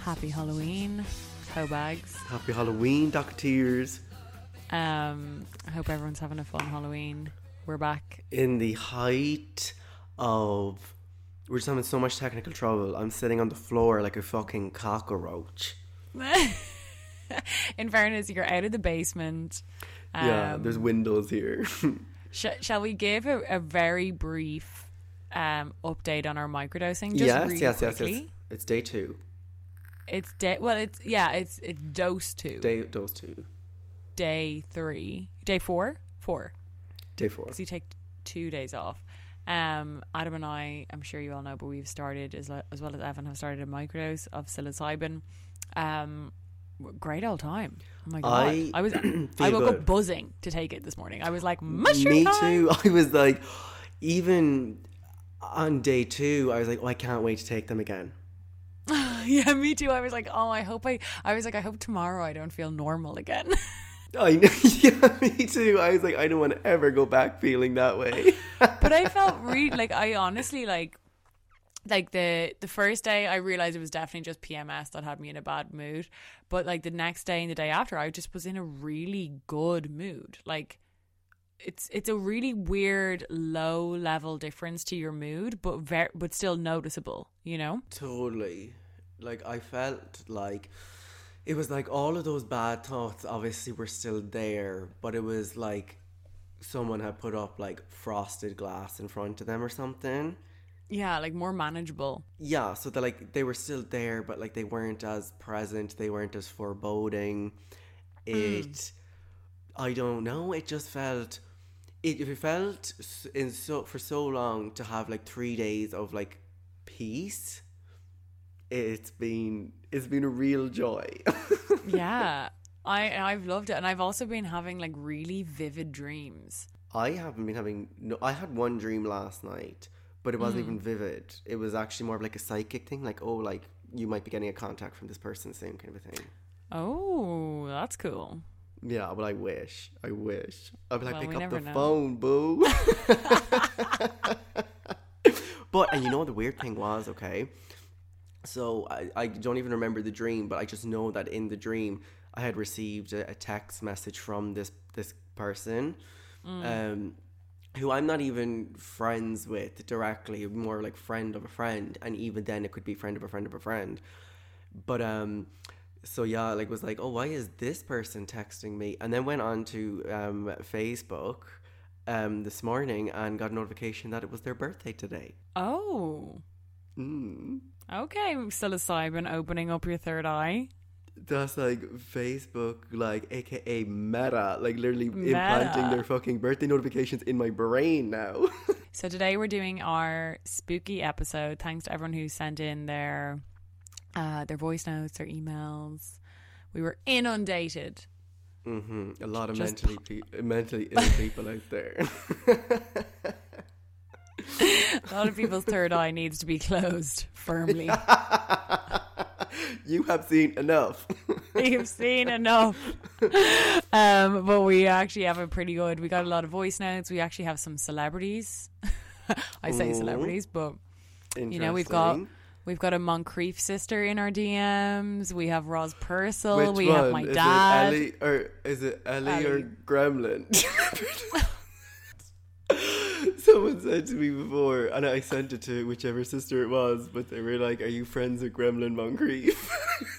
Happy Halloween, hoe bags. Happy Halloween, Docketeers. I hope everyone's having a fun Halloween. We're back. In the height of... We're just having so much technical trouble. I'm sitting on the floor like a fucking cockroach. In fairness, you're out of the basement. Yeah, there's windows here. Shall we give a very brief update on our microdosing? Just yes. quickly? It's day 2. It's dose 2. Dose 2. Day 3. Day 4? 4. Day 4. Because you take 2 days off. Adam and I, I'm sure you all know, but we've started, as well as Evan, have started a microdose of psilocybin. Great old time. Oh my god. I woke up buzzing to take it this morning. I was like, mushroom Me time. too. I was like, even on day 2, I was like, oh, I can't wait to take them again. Yeah, me too. I was like, oh, I hope tomorrow I don't feel normal again. Yeah, me too. I was like, I don't want to ever go back feeling that way. But I felt really, like, I honestly, like the first day I realized it was definitely just PMS that had me in a bad mood. But like the next day and the day after, I just was in a really good mood. Like it's a really weird low level difference to your mood, but still noticeable, you know? Totally. Like I felt like it was like all of those bad thoughts obviously were still there, but it was like someone had put up like frosted glass in front of them or something. Yeah, like more manageable. Yeah, so they were still there, but like they weren't as present, they weren't as foreboding. I don't know, it just felt for so long to have like 3 days of like peace. It's been a real joy. Yeah, I've loved it, and I've also been having like really vivid dreams. I haven't been having I had one dream last night, but it wasn't even vivid. It was actually more of like a psychic thing, like, oh, like you might be getting a contact from this person soon, kind of a thing. Oh, that's cool. Yeah, but I wish. I'd be like, pick up the phone, boo. But, and you know what the weird thing was, okay? So I don't even remember the dream, but I just know that in the dream I had received a text message from this person, who I'm not even friends with directly, more like friend of a friend, and even then it could be friend of a friend of a friend. But so yeah, like was like, oh, why is this person texting me? And then went on to Facebook this morning and got a notification that it was their birthday today. Oh. Okay, psilocybin opening up your third eye. That's like Facebook, like aka Meta, like literally implanting their fucking birthday notifications in my brain now. So today we're doing our spooky episode. Thanks to everyone who sent in their voice notes, their emails. We were inundated. A lot of mentally ill people out there. A lot of people's third eye needs to be closed firmly. You have seen enough. You've seen enough. But we actually have we got a lot of voice notes. We actually have some celebrities. I say celebrities, but you know, we've got a Moncrief sister in our DMs. We have Roz Purcell. Which one? Have my dad. Is it Ellie or Gremlin? Someone said to me before, and I sent it to whichever sister it was, but they were like, are you friends with Gremlin Moncrief?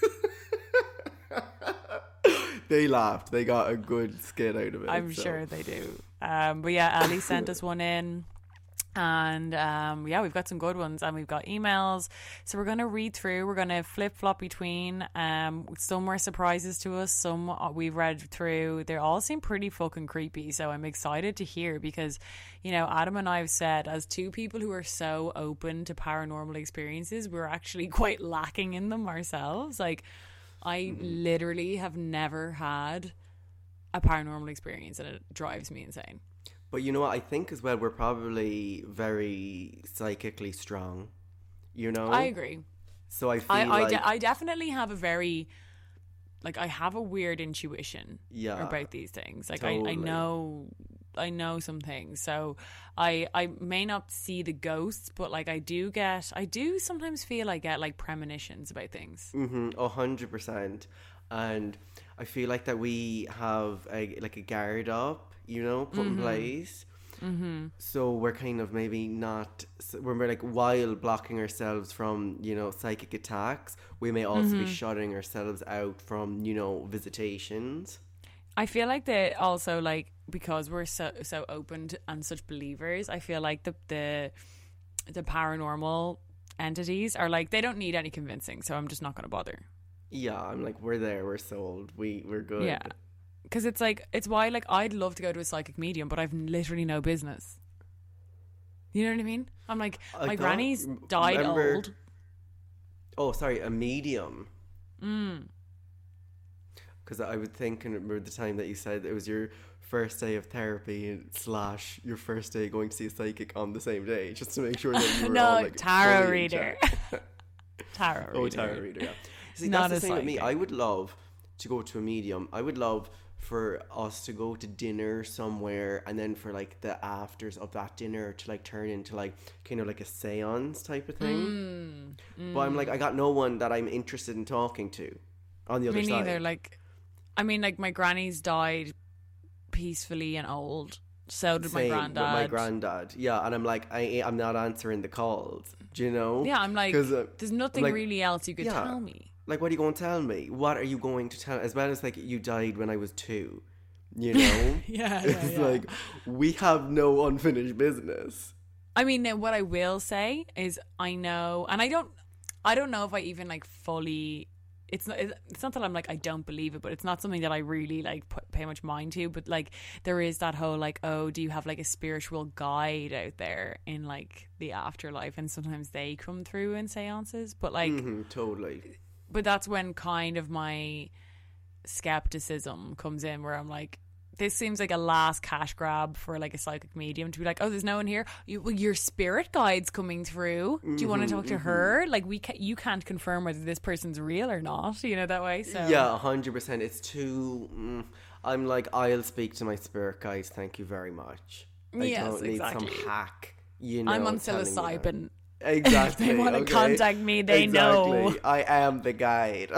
They laughed. They got a good skit out of it. I'm sure they do. But yeah, Ali sent us one in. And yeah, we've got some good ones, and we've got emails. So we're going to read through. We're going to flip-flop between. Some were surprises to us. Some we've read through. They all seem pretty fucking creepy. So I'm excited to hear because, you know, Adam and I have said, as two people who are so open to paranormal experiences, we're actually quite lacking in them ourselves. Like, I literally have never had a paranormal experience, and it drives me insane. But you know what, I think as well we're probably very psychically strong, you know? I agree. So I feel I definitely have a very, like, I have a weird intuition about these things. Like, totally. know some things. So I may not see the ghosts, but like I do sometimes feel I get like premonitions about things. 100%. And I feel like that we have like a guard up, put in place. So we're kind of maybe not, when we're like, while blocking ourselves from, psychic attacks, we may also be shutting ourselves out from, visitations. I feel like that also, like, because we're so open and such believers, I feel like the paranormal entities are like, they don't need any convincing, so I'm just not going to bother. Yeah, I'm like, we're there, we're sold, we're good. Yeah. Because it's like, it's why, like, I'd love to go to a psychic medium, but I've literally no business. You know what I mean? I'm like, my granny's died old. Oh, sorry, a medium. Because I would think, and remember the time that you said it was your first day of therapy / your first day going to see a psychic on the same day, just to make sure that you were all like tarot reader. Tarot reader. Oh, tarot reader, yeah. See, Not that's the a thing with me. psychic. I would love to go to a medium. I would love for us to go to dinner somewhere, and then for like the afters of that dinner to like turn into like kind of like a seance type of thing. But I'm like, I got no one that I'm interested in talking to on the other side. Me neither. Like, I mean, like, my granny's died peacefully and old. So did my granddad. With my granddad, yeah. And I'm like, I'm not answering the calls. Do you know? Yeah, I'm like, there's nothing like, really else you could tell me. Like, what are you going to tell me? What are you going to tell? As well as like, you died when I was 2. You know? It's like, we have no unfinished business. I mean, now what I will say is, I know, and I don't know if I even like fully. It's not that I'm like, I don't believe it, but it's not something that I really like pay much mind to. But like, there is that whole like, oh, do you have like a spiritual guide out there in like the afterlife? And sometimes they come through in seances, but like, totally. But that's when kind of my skepticism comes in, where I'm like, this seems like a last cash grab for like a psychic medium to be like, oh, there's no one here. Your spirit guide's coming through. Do you want to talk to her? Like, you can't confirm whether this person's real or not. You know, that way. So yeah, 100%. It's too. I'm like, I'll speak to my spirit guides. Thank you very much. I don't need some hack. I'm on psilocybin. Exactly. If they want to contact me, they know. I am the guide.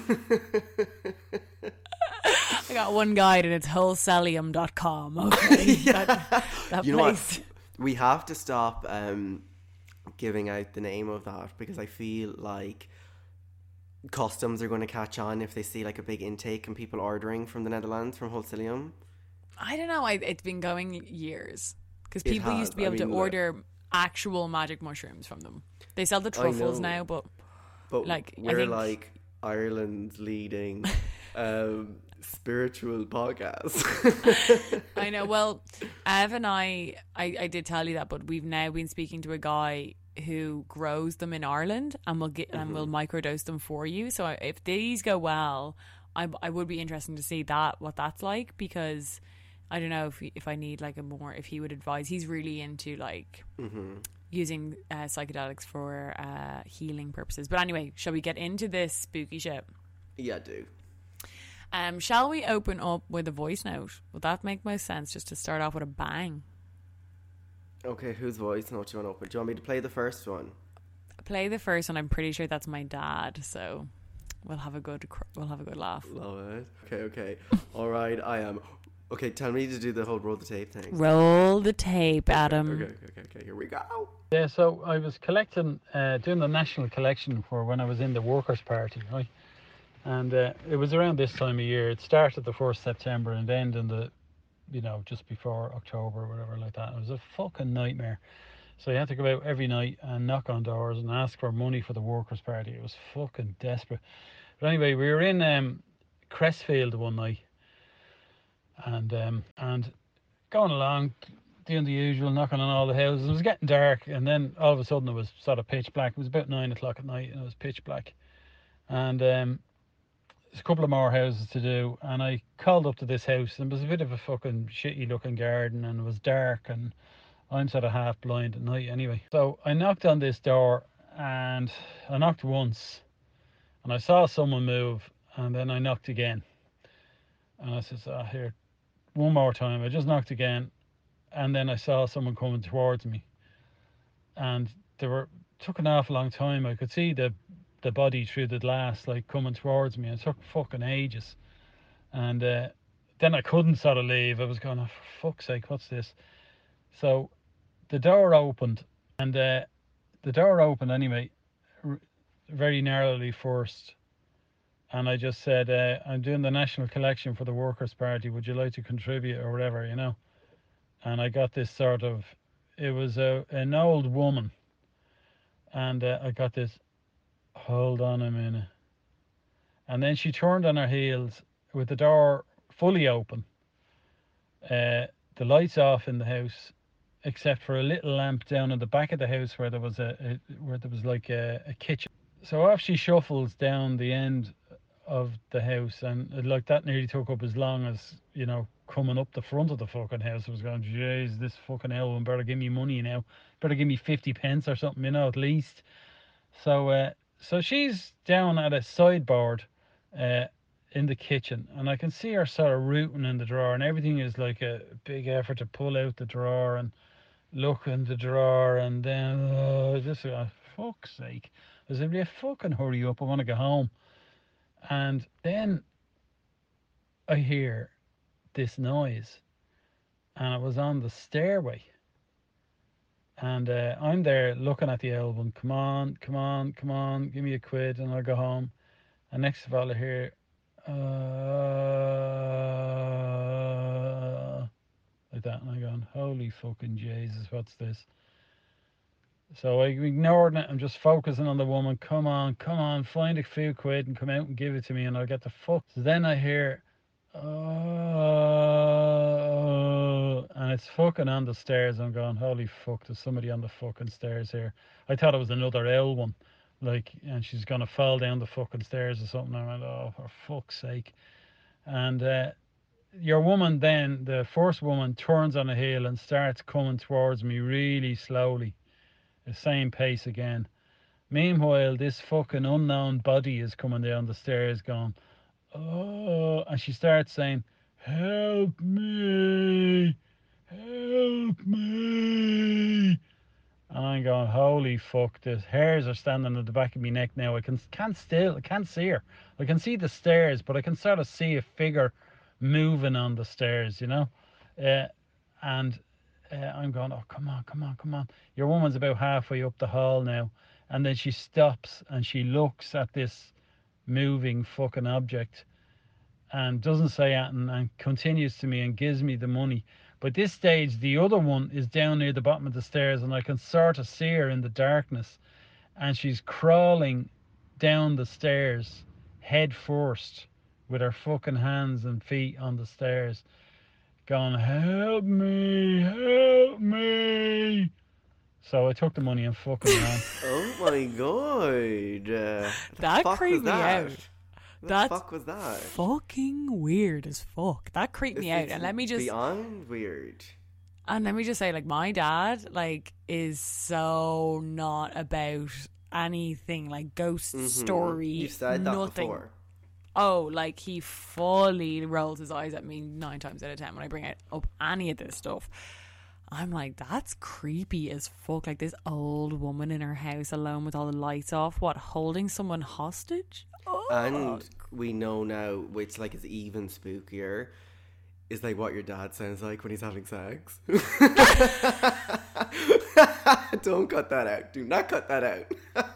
I got one guide, and it's wholesalium.com. Okay. that you place. know what? We have to stop giving out the name of that, because I feel like customs are going to catch on if they see like a big intake and people ordering from the Netherlands from Wholesalium. I don't know. It's been going years, because people used to be able to order actual magic mushrooms from them. They sell the truffles now, but like, we're, I think, like, Ireland's leading spiritual podcast. I know. Well, Ev and I did tell you that, but we've now been speaking to a guy who grows them in Ireland, and we'll microdose them for you. So if these go well, I would be interested to see what that's like, because I don't know if I need like if he would advise. He's really into like using psychedelics for healing purposes. But anyway, shall we get into this spooky shit? Yeah, do. Shall we open up with a voice note? Would that make most sense, just to start off with a bang? Okay, whose voice note do you want to open? Do you want me to play the first one? Play the first one. I'm pretty sure that's my dad, so we'll have a good laugh. Love it. Okay. All right, I am. Okay, tell me to do the whole roll the tape thing. Roll the tape, Adam. Okay, here we go. Yeah, so I was collecting, doing the national collection for when I was in the Workers' Party, right? And it was around this time of year. It started the 1st September and ended in just before October or whatever like that. It was a fucking nightmare. So you had to go out every night and knock on doors and ask for money for the Workers' Party. It was fucking desperate. But anyway, we were in Crestfield one night, and going along, doing the usual, knocking on all the houses. It was getting dark, and then all of a sudden it was sort of pitch black. It was about 9 o'clock at night, and it was pitch black. And there's a couple of more houses to do, and I called up to this house, and it was a bit of a fucking shitty looking garden, and it was dark, and I'm sort of half blind at night anyway. So I knocked on this door, and I knocked once, and I saw someone move, and then I knocked again. And I said, here, one more time. I just knocked again, and then I saw someone coming towards me, and took an awful long time. I could see the body through the glass, like coming towards me, and it took fucking ages. And then I couldn't sort of leave. I was going, oh, for fuck's sake, what's this? So the door opened, and the door opened anyway, very narrowly first. And I just said, I'm doing the national collection for the Workers' Party. Would you like to contribute or whatever, you know? And I got this sort of, it was an old woman. And I got this, hold on a minute. And then she turned on her heels with the door fully open. The lights off in the house, except for a little lamp down in the back of the house where there was like a kitchen. So off she shuffles down the end of the house, and like that nearly took up as long as, you know, coming up the front of the fucking house. I was going, jeez, this fucking hell better give me money now, better give me 50 pence or something, you know, at least. So so she's down at a sideboard in the kitchen, and I can see her sort of rooting in the drawer, and everything is like a big effort to pull out the drawer and look in the drawer, and then just fuck's sake, I said, will you fucking hurry up, I want to go home. And then I hear this noise, and it was on the stairway. And I'm there looking at the album. Come on, come on, come on, give me a quid and I'll go home. And next of all I hear, like that. And I'm going, holy fucking Jesus, what's this? So I ignored it. I'm just focusing on the woman. Come on, find a few quid and come out and give it to me and I'll get the fuck. So then I hear, and it's fucking on the stairs. I'm going, holy fuck, there's somebody on the fucking stairs here. I thought it was another L one, like, and she's gonna fall down the fucking stairs or something. I went, oh, for fuck's sake. And your woman then, the first woman, turns on a heel and starts coming towards me really slowly, the same pace again. Meanwhile, this fucking unknown body is coming down the stairs going, oh, and she starts saying, help me, help me. And I'm going, holy fuck, the hairs are standing at the back of my neck now. I can't see her. I can see the stairs, but I can sort of see a figure moving on the stairs, you know. And I'm going, oh, come on. Your woman's about halfway up the hall now. And then she stops and she looks at this moving fucking object and doesn't say anything and continues to me and gives me the money. But this stage, the other one is down near the bottom of the stairs and I can sort of see her in the darkness, and she's crawling down the stairs head first with her fucking hands and feet on the stairs going, help me. So I took the money and fucking ran. Oh my god. That creeped me out. What the fuck was that? Fucking weird as fuck. That creeped me out. And let me just beyond weird. And let me just say, like, my dad, like, is so not about anything like ghost story. You've said that nothing. before. Oh, like, he fully rolls his eyes at me 9 times out of 10 when I bring up any of this stuff. I'm like, that's creepy as fuck. Like, this old woman in her house alone with all the lights off, what, holding someone hostage? Oh. And we know now, which like is even spookier, is like what your dad sounds like when he's having sex. Don't cut that out. Do not cut that out.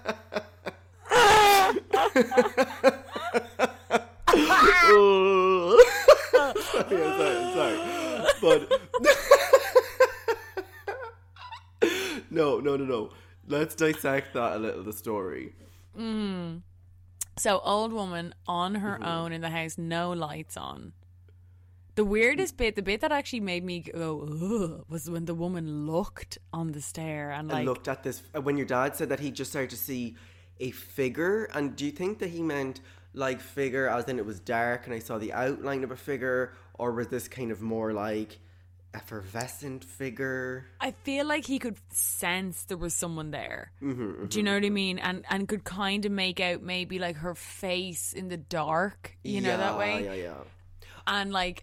sorry. But no. Let's dissect that a little, the story. So, old woman on her own in the house, no lights on. The weirdest bit, the bit that actually made me go, ugh, was when the woman looked on the stair and like... looked at this, when your dad said that he just started to see a figure, and do you think that he meant like figure as in it was dark and I saw the outline of a figure, or was this kind of more like effervescent figure? I feel like he could sense there was someone there. Do you know what I mean? And could kind of make out maybe like her face in the dark, you know, that way. Yeah. And like,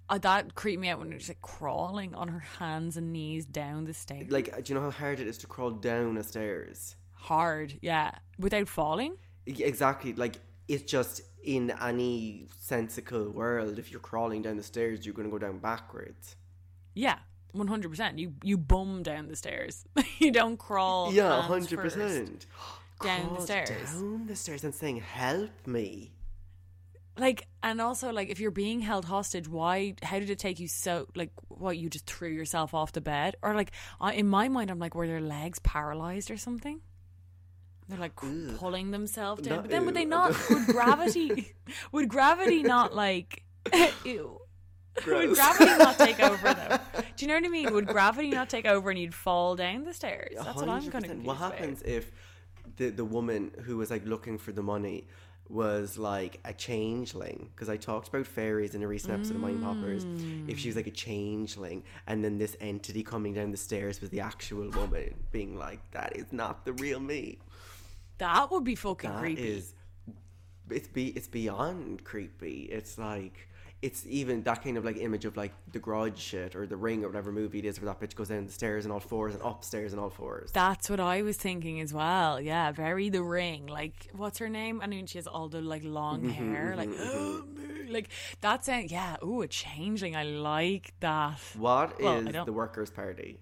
That creeped me out when it was like crawling on her hands and knees down the stairs. Like, do you know how hard it is to crawl down a stairs? Hard, yeah. Without falling? Exactly. Like, it's just in any sensical world, if you're crawling down the stairs, you're going to go down backwards. Yeah, 100%. You bum down the stairs. You don't crawl. Yeah, hands 100%. first down the stairs. Down the stairs and saying, help me. Like, and also, like, if you're being held hostage, how did it take you so, like, what, you just threw yourself off the bed? Or, like, in my mind, I'm like, were their legs paralyzed or something? They're, like, pulling themselves down. But then would they not, would gravity not, like, ew. Would gravity not take over, though? Do you know what I mean? Would gravity not take over and you'd fall down the stairs? That's 100%. What I'm kind of confused What happens about. if the woman who was, like, looking for the money was like a changeling? Because I talked about fairies in a recent episode of Mind Poppers. If she was like a changeling, and then this entity coming down the stairs was the actual woman, being like, that is not the real me. That would be fucking creepy. It's beyond creepy. It's like, it's even that kind of like image of like the Grudge shit or the Ring or whatever movie it is, where that bitch goes down the stairs on all fours and upstairs on all fours. That's what I was thinking as well. Yeah, very The Ring. Like, what's her name? I mean, she has all the like long hair. Like, like that sound. Yeah. Ooh, a changeling. I like that. What is the Workers' Party?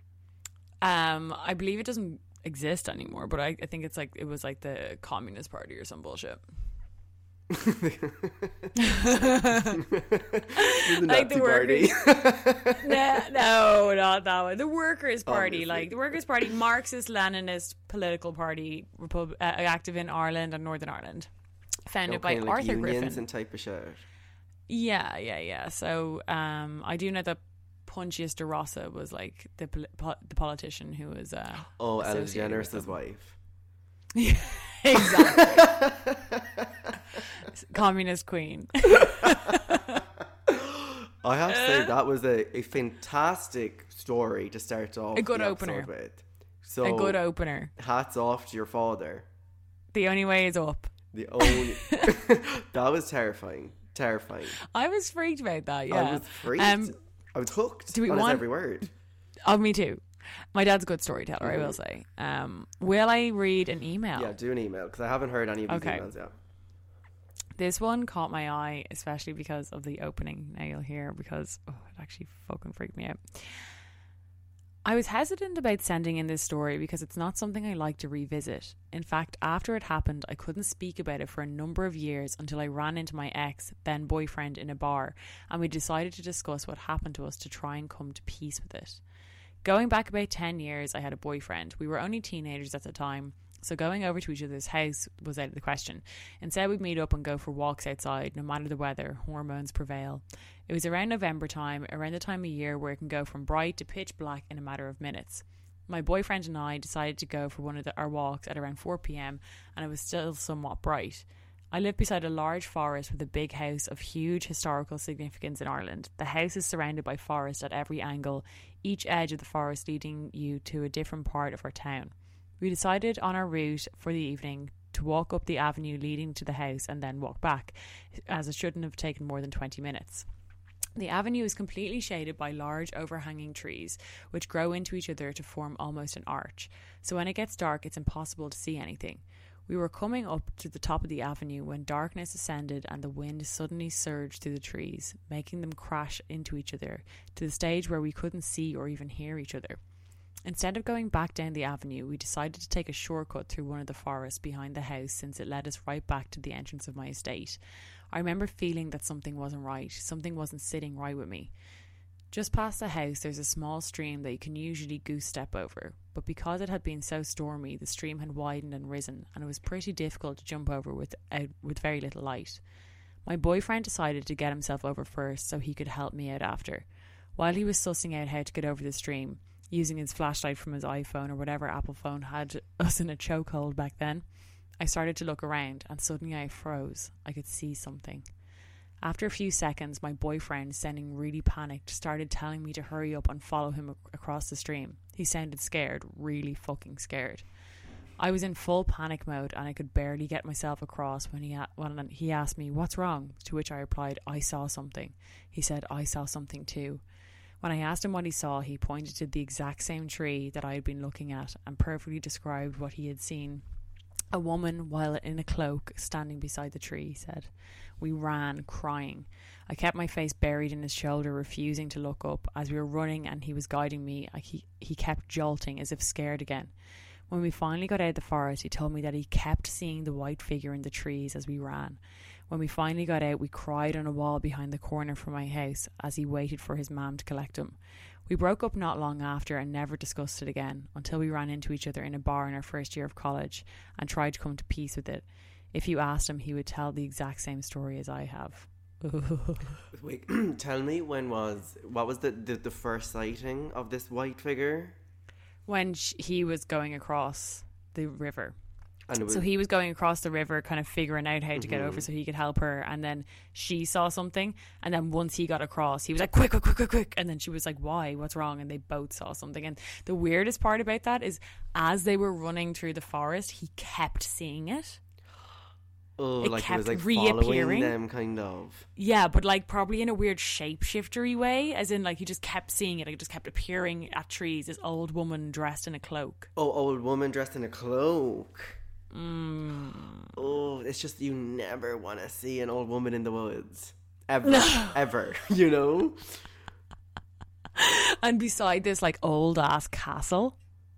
I believe it doesn't exist anymore, but I think it's like it was like the Communist Party or some bullshit. The like Nazi the Party. No, not that one. The Workers' Party, Obviously. like the Workers' Party, Marxist-Leninist political party, active in Ireland and Northern Ireland, founded by Like Arthur unions Griffin. and type of shit. Yeah. So, I do know that Pontius de Rossa was like the politician who was. Ellen associated with DeGeneres' them. wife. Yeah, exactly. Communist queen. I have to say that was a fantastic story to start off A good the opener. episode with. So A good opener. hats off to your father. The only way is up. The only that was terrifying. I was freaked about that. Yeah, I was freaked. I was hooked do we on his want- every word. Oh, me too. My dad's a good storyteller, I will say. Will I read an email? Yeah, do an email because I haven't heard any of these Okay. emails yet. This one caught my eye, especially because of the opening. Now you'll hear, because it actually fucking freaked me out. I was hesitant about sending in this story because it's not something I like to revisit. In fact, after it happened, I couldn't speak about it for a number of years until I ran into my ex, then boyfriend, in a bar, and we decided to discuss what happened to us to try and come to peace with it. Going back about 10 years, I had a boyfriend. We were only teenagers at the time, so going over to each other's house was out of the question. Instead, we'd meet up and go for walks outside, no matter the weather. Hormones prevail. It was around November time, around the time of year where it can go from bright to pitch black in a matter of minutes. My boyfriend and I decided to go for one of our walks at around 4 p.m, and it was still somewhat bright. I live beside a large forest with a big house of huge historical significance in Ireland. The house is surrounded by forest at every angle, each edge of the forest leading you to a different part of our town. We decided on our route for the evening to walk up the avenue leading to the house and then walk back, as it shouldn't have taken more than 20 minutes. The avenue is completely shaded by large overhanging trees, which grow into each other to form almost an arch, so when it gets dark it's impossible to see anything. We were coming up to the top of the avenue when darkness ascended and the wind suddenly surged through the trees, making them crash into each other, to the stage where we couldn't see or even hear each other. Instead of going back down the avenue, we decided to take a shortcut through one of the forests behind the house, since it led us right back to the entrance of my estate. I remember feeling that something wasn't right, something wasn't sitting right with me. Just past the house there's a small stream that you can usually goose step over, but because it had been so stormy, the stream had widened and risen, and it was pretty difficult to jump over with very little light. My boyfriend decided to get himself over first so he could help me out after. While he was sussing out how to get over the stream, using his flashlight from his iPhone or whatever Apple phone had us in a chokehold back then, I started to look around and suddenly I froze. I could see something. After a few seconds, my boyfriend, sounding really panicked, started telling me to hurry up and follow him across the stream. He sounded scared, really fucking scared. I was in full panic mode and I could barely get myself across when he asked me, "What's wrong?" To which I replied, "I saw something." He said, "I saw something too." When I asked him what he saw, he pointed to the exact same tree that I had been looking at and perfectly described what he had seen. A woman, while in a cloak, standing beside the tree, he said. We ran, crying. I kept my face buried in his shoulder, refusing to look up. As we were running and he was guiding me, he kept jolting as if scared again. When we finally got out of the forest, he told me that he kept seeing the white figure in the trees as we ran. When we finally got out, we cried on a wall behind the corner from my house as he waited for his mum to collect him. We broke up not long after and never discussed it again, until we ran into each other in a bar in our first year of college and tried to come to peace with it. If you asked him, he would tell the exact same story as I have. Wait, tell me, what was the first sighting of this white figure? When he was going across the river. And so he was going across the river, kind of figuring out how to get over so he could help her. And then she saw something. And then once he got across, he was like, quick, quick, quick, quick, quick. And then she was like, why? What's wrong? And they both saw something. And the weirdest part about that is as they were running through the forest, he kept seeing it. Oh, it like kept it was like reappearing. Following them, kind of. Yeah, but like probably in a weird shapeshiftery way, as in like he just kept seeing it. It just kept appearing at trees. This old woman dressed in a cloak. Oh, old woman dressed in a cloak. Oh, it's just you never want to see an old woman in the woods. Ever. Ever. You know? And beside this like old ass castle.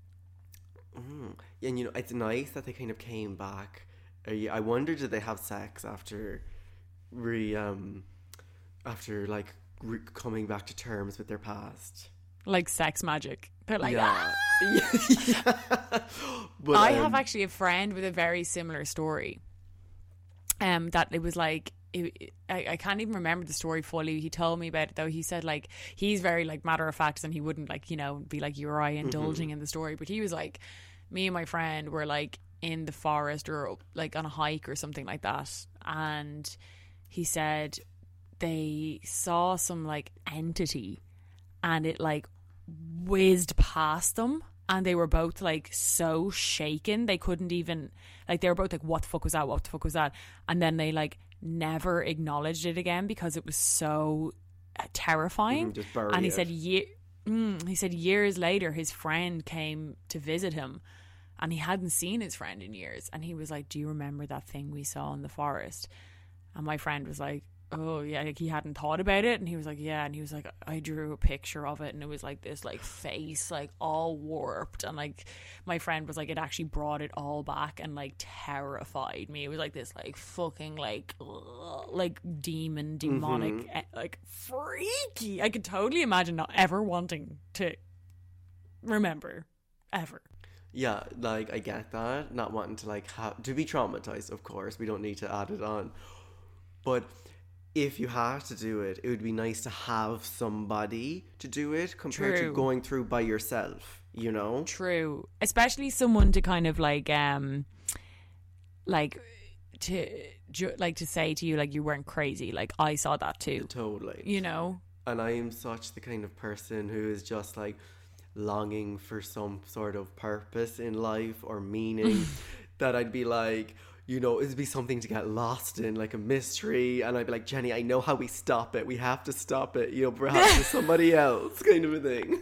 And you know, it's nice that they kind of came back. I wonder, did they have sex after coming back to terms with their past? Like sex magic. They're like, yeah. ah! But, I have actually a friend with a very similar story. That it was like, I can't even remember the story fully. He told me about it though. He said like, he's very like matter of fact and he wouldn't like, you know, be like you or I indulging in the story. But he was like, me and my friend were like in the forest or like on a hike or something like that. And he said they saw some like entity and it like whizzed past them. And they were both like so shaken they couldn't even like, they were both like, what the fuck was that, what the fuck was that? And then they like never acknowledged it again because it was so terrifying. Just bury and he it. said he said years later his friend came to visit him and he hadn't seen his friend in years, and he was like, do you remember that thing we saw in the forest? And my friend was like, oh yeah, like he hadn't thought about it. And he was like, yeah. And he was like, I drew a picture of it and it was like this like face like all warped, and like my friend was like, it actually brought it all back and like terrified me. It was like this like fucking like demonic like freaky. I could totally imagine not ever wanting to remember ever. Yeah, like I get that, not wanting to like have to be traumatized. Of course, we don't need to add it on, but if you had to do it, it would be nice to have somebody to do it compared to going through by yourself, you know? True. Especially someone to kind of like to say to you like you weren't crazy. Like I saw that too. Totally. You know? And I am such the kind of person who is just like longing for some sort of purpose in life or meaning that I'd be like, you know, it'd be something to get lost in, like a mystery. And I'd be like, Jenny, I know how we stop it. We have to stop it. You know, perhaps with somebody else, kind of a thing.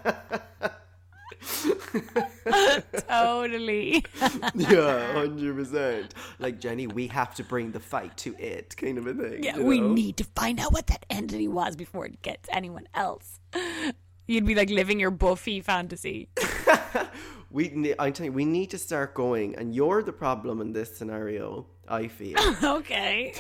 Totally. Yeah, 100%. Like, Jenny, we have to bring the fight to it, kind of a thing. Yeah, you we know? need to find out what that entity was before it gets anyone else. You'd be like living your Buffy fantasy. I'm telling you, we need to start going, and you're the problem in this scenario, I feel. Okay.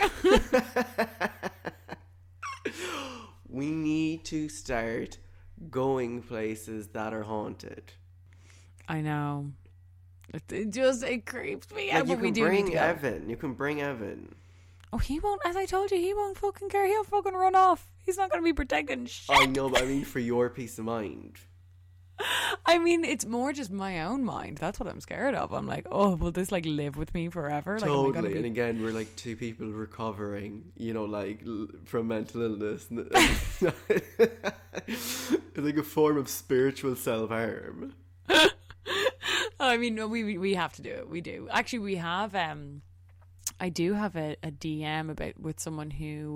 We need to start going places that are haunted. I know. It creeps me Like out. you But we can do need bring to go. Evan. You can bring Evan. Oh, he won't. As I told you, he won't fucking care. He'll fucking run off. He's not going to be protecting shit. I know, but I mean for your peace of mind. I mean, it's more just my own mind. That's what I'm scared of. I'm like, oh, will this like live with me forever? Like, Totally. am I gonna And again, we're like two people recovering, you know, like from mental illness. It's like a form of spiritual self-harm. I mean, no, we have to do it. We do. Actually, we have. I do have a DM about with someone who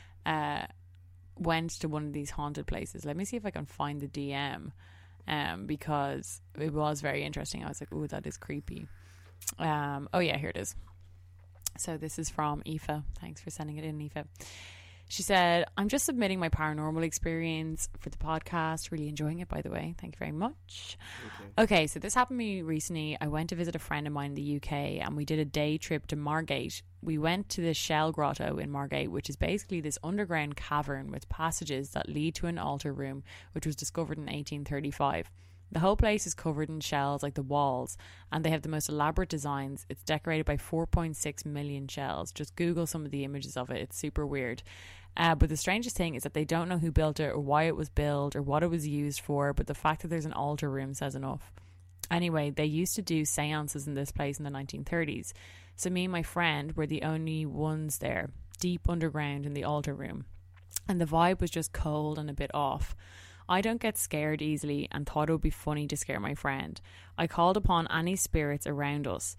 went to one of these haunted places. Let me see if I can find the DM, because it was very interesting. I was like, "Oh, that is creepy." Oh yeah, here it is. So this is from Aoife. Thanks for sending it in, Aoife. She said, I'm just submitting my paranormal experience for the podcast. Really enjoying it, by the way. Thank you very much. Okay, so this happened to me recently. I went to visit a friend of mine in the UK and we did a day trip to Margate. We went to the Shell Grotto in Margate, which is basically this underground cavern with passages that lead to an altar room, which was discovered in 1835. The whole place is covered in shells, like the walls, and they have the most elaborate designs. It's decorated by 4.6 million shells. Just Google some of the images of it. It's super weird. But the strangest thing is that they don't know who built it or why it was built or what it was used for, but the fact that there's an altar room says enough. Anyway, they used to do seances in this place in the 1930s. So me and my friend were the only ones there, deep underground in the altar room. And the vibe was just cold and a bit off. I don't get scared easily and thought it would be funny to scare my friend. I called upon any spirits around us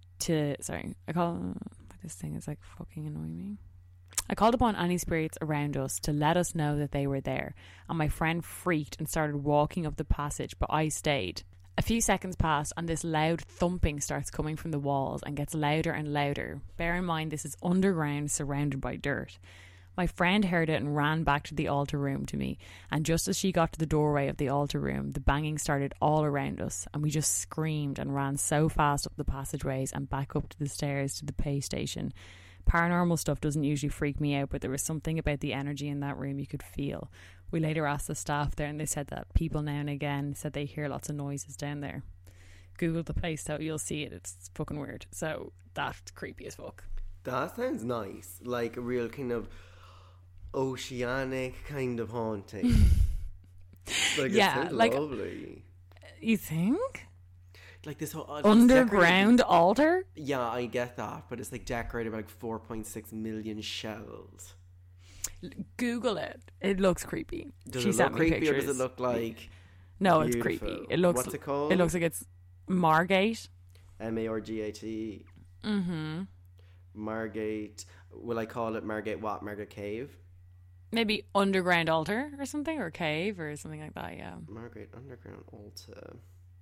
this thing is like fucking annoying me. I called upon any spirits around us to let us know that they were there, and my friend freaked and started walking up the passage, but I stayed. A few seconds passed and this loud thumping starts coming from the walls and gets louder and louder. Bear in mind this is underground surrounded by dirt. My friend heard it and ran back to the altar room to me, and just as she got to the doorway of the altar room, the banging started all around us, and we just screamed and ran so fast up the passageways and back up to the stairs to the pay station. Paranormal stuff doesn't usually freak me out, but there was something about the energy in that room you could feel. We later asked the staff there and they said that people now and again said they hear lots of noises down there. Google the place so you'll see it. It's fucking weird. So that's creepy as fuck. That sounds nice. Like a real kind of oceanic kind of haunting. Like, yeah, it sounds like lovely. You think? Like this whole underground altar? Yeah, I get that, but it's like decorated by like 4.6 million shells. Google it. It looks creepy. Does she it sent look me creepy pictures. or does it look like No, beautiful? It's creepy. It looks. What's it called? It looks like it's Margate. Margate. Mm-hmm. Margate. Will I call it Margate what? Margate Cave? Maybe underground altar or something, or cave or something like that. Yeah. Margate Underground Altar.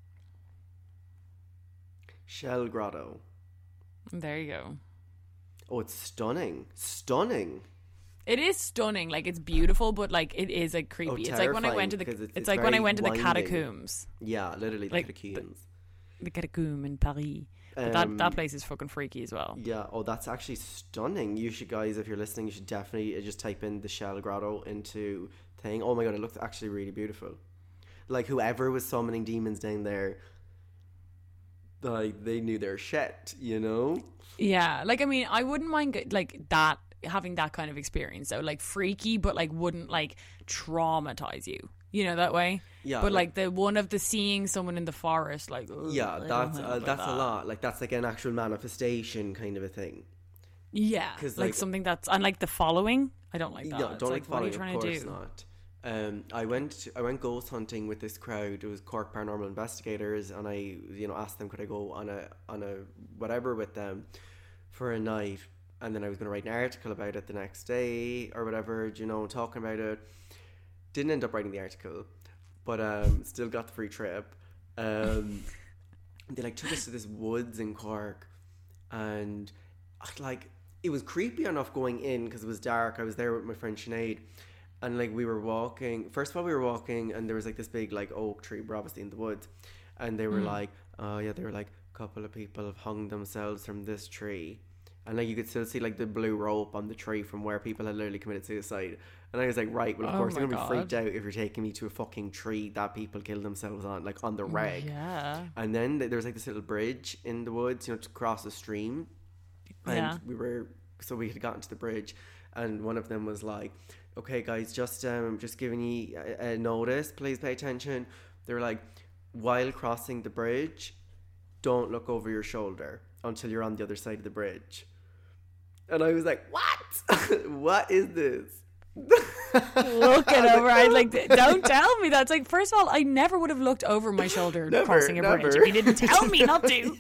Shell Grotto. There you go. Oh, it's stunning. Stunning. It is stunning. Like, it's beautiful, but like it is like creepy. It's like when I went to the. It's like when I went to the catacombs. Yeah, literally the Like, catacombs. The catacomb in Paris. But that place is fucking freaky as well. Yeah. Oh, that's actually stunning. You should, guys, if you're listening, you should definitely just type in the Shell Grotto into thing. Oh my god, it looks actually really beautiful. Like whoever was summoning demons down there, like they knew their shit, you know? Yeah, like I mean, I wouldn't mind like that having that kind of experience though, like freaky, but like wouldn't like traumatize you, you know, that way. Yeah, but like the one of the seeing someone in the forest, like yeah, that's a lot. Like that's like an actual manifestation kind of a thing. Yeah, because like something that's and like the following. I don't like that. No, don't like following. What are you of trying course to do? not. I went ghost hunting with this crowd. It was Cork Paranormal Investigators, and I, asked them could I go on a whatever with them for a night, and then I was going to write an article about it the next day or whatever, talking about it. Didn't end up writing the article, but still got the free trip. They took us to this woods in Cork, and it was creepy enough going in because it was dark. I was there with my friend Sinead. And we were walking. First of all, we were walking, and there was this big oak tree. We're obviously in the woods, and they were they were a couple of people have hung themselves from this tree, and you could still see the blue rope on the tree from where people had literally committed suicide. And I was like, right, well of course I'm gonna be freaked out if you're taking me to a fucking tree that people killed themselves on, on the reg. Yeah. And then there was this little bridge in the woods, to cross a stream, and we had gotten to the bridge, and one of them was like, okay guys, just giving you a notice, please pay attention. They were like, while crossing the bridge, don't look over your shoulder until you're on the other side of the bridge. And I was like, what? What is this? looking over. I'd like, don't tell me that's like, first of all, I never would have looked over my shoulder crossing a bridge if you didn't tell me not to.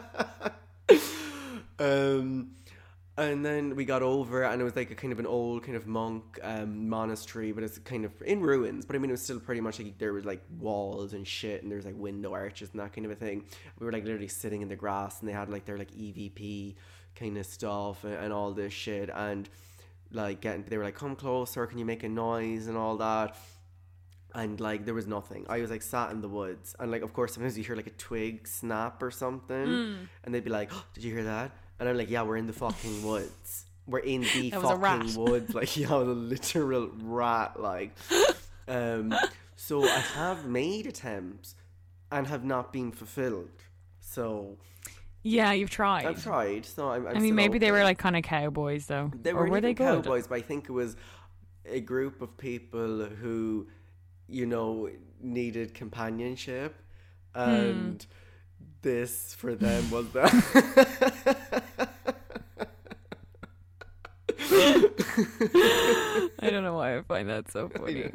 And then we got over, and it was like a kind of an old kind of monk monastery, but it's kind of in ruins. But I mean, it was still pretty much like there was like walls and shit, and there was like window arches and that kind of a thing. We were like literally sitting in the grass, and they had like their like EVP kind of stuff and all this shit, and like they were like, come closer, can you make a noise and all that. And like there was nothing. I was like sat in the woods, and like of course sometimes you hear like a twig snap or something, and they'd be like, oh, did you hear that? And I'm like, yeah, we're in the fucking woods. We're in the fucking woods. Like, yeah, the literal rat. Like, so I have made attempts and have not been fulfilled. So yeah, you've tried. I've tried. So I'm I mean, maybe they were like kind of cowboys though. Or were they good? Cowboys, but I think it was a group of people who, you know, needed companionship, and this for them was that. I don't know why I find that so funny.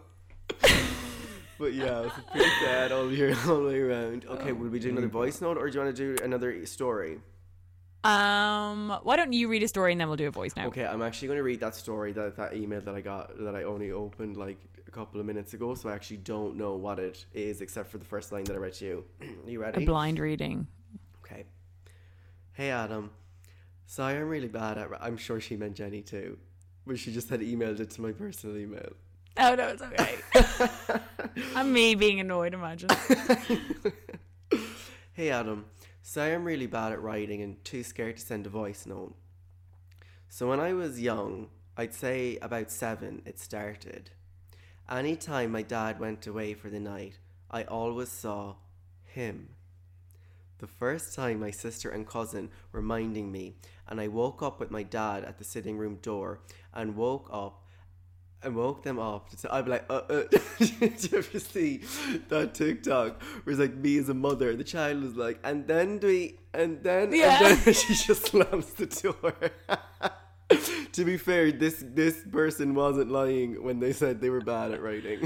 But yeah, it's pretty sad all the way around. Okay, will we do another voice note, or do you want to do another story? Why don't you read a story and then we'll do a voice note? Okay, I'm actually going to read that story, that email that I got, that I only opened like a couple of minutes ago, so I actually don't know what it is except for the first line that I read to you. Are you ready? A blind reading. Okay. Hey Adam, sorry I'm really bad at... I'm sure she meant Jenny too, but she just had emailed it to my personal email. Oh no, it's okay. I'm me being annoyed, imagine. Hey Adam, sorry I'm really bad at writing and too scared to send a voice note. So when I was young, I'd say about 7, it started. Anytime my dad went away for the night, I always saw him. The first time my sister and cousin were minding me, and I woke up with my dad at the sitting room door and woke them up. I'd be like, did you ever see that TikTok where it's like me as a mother, the child was like, and then she just slams the door. To be fair, this person wasn't lying when they said they were bad at writing.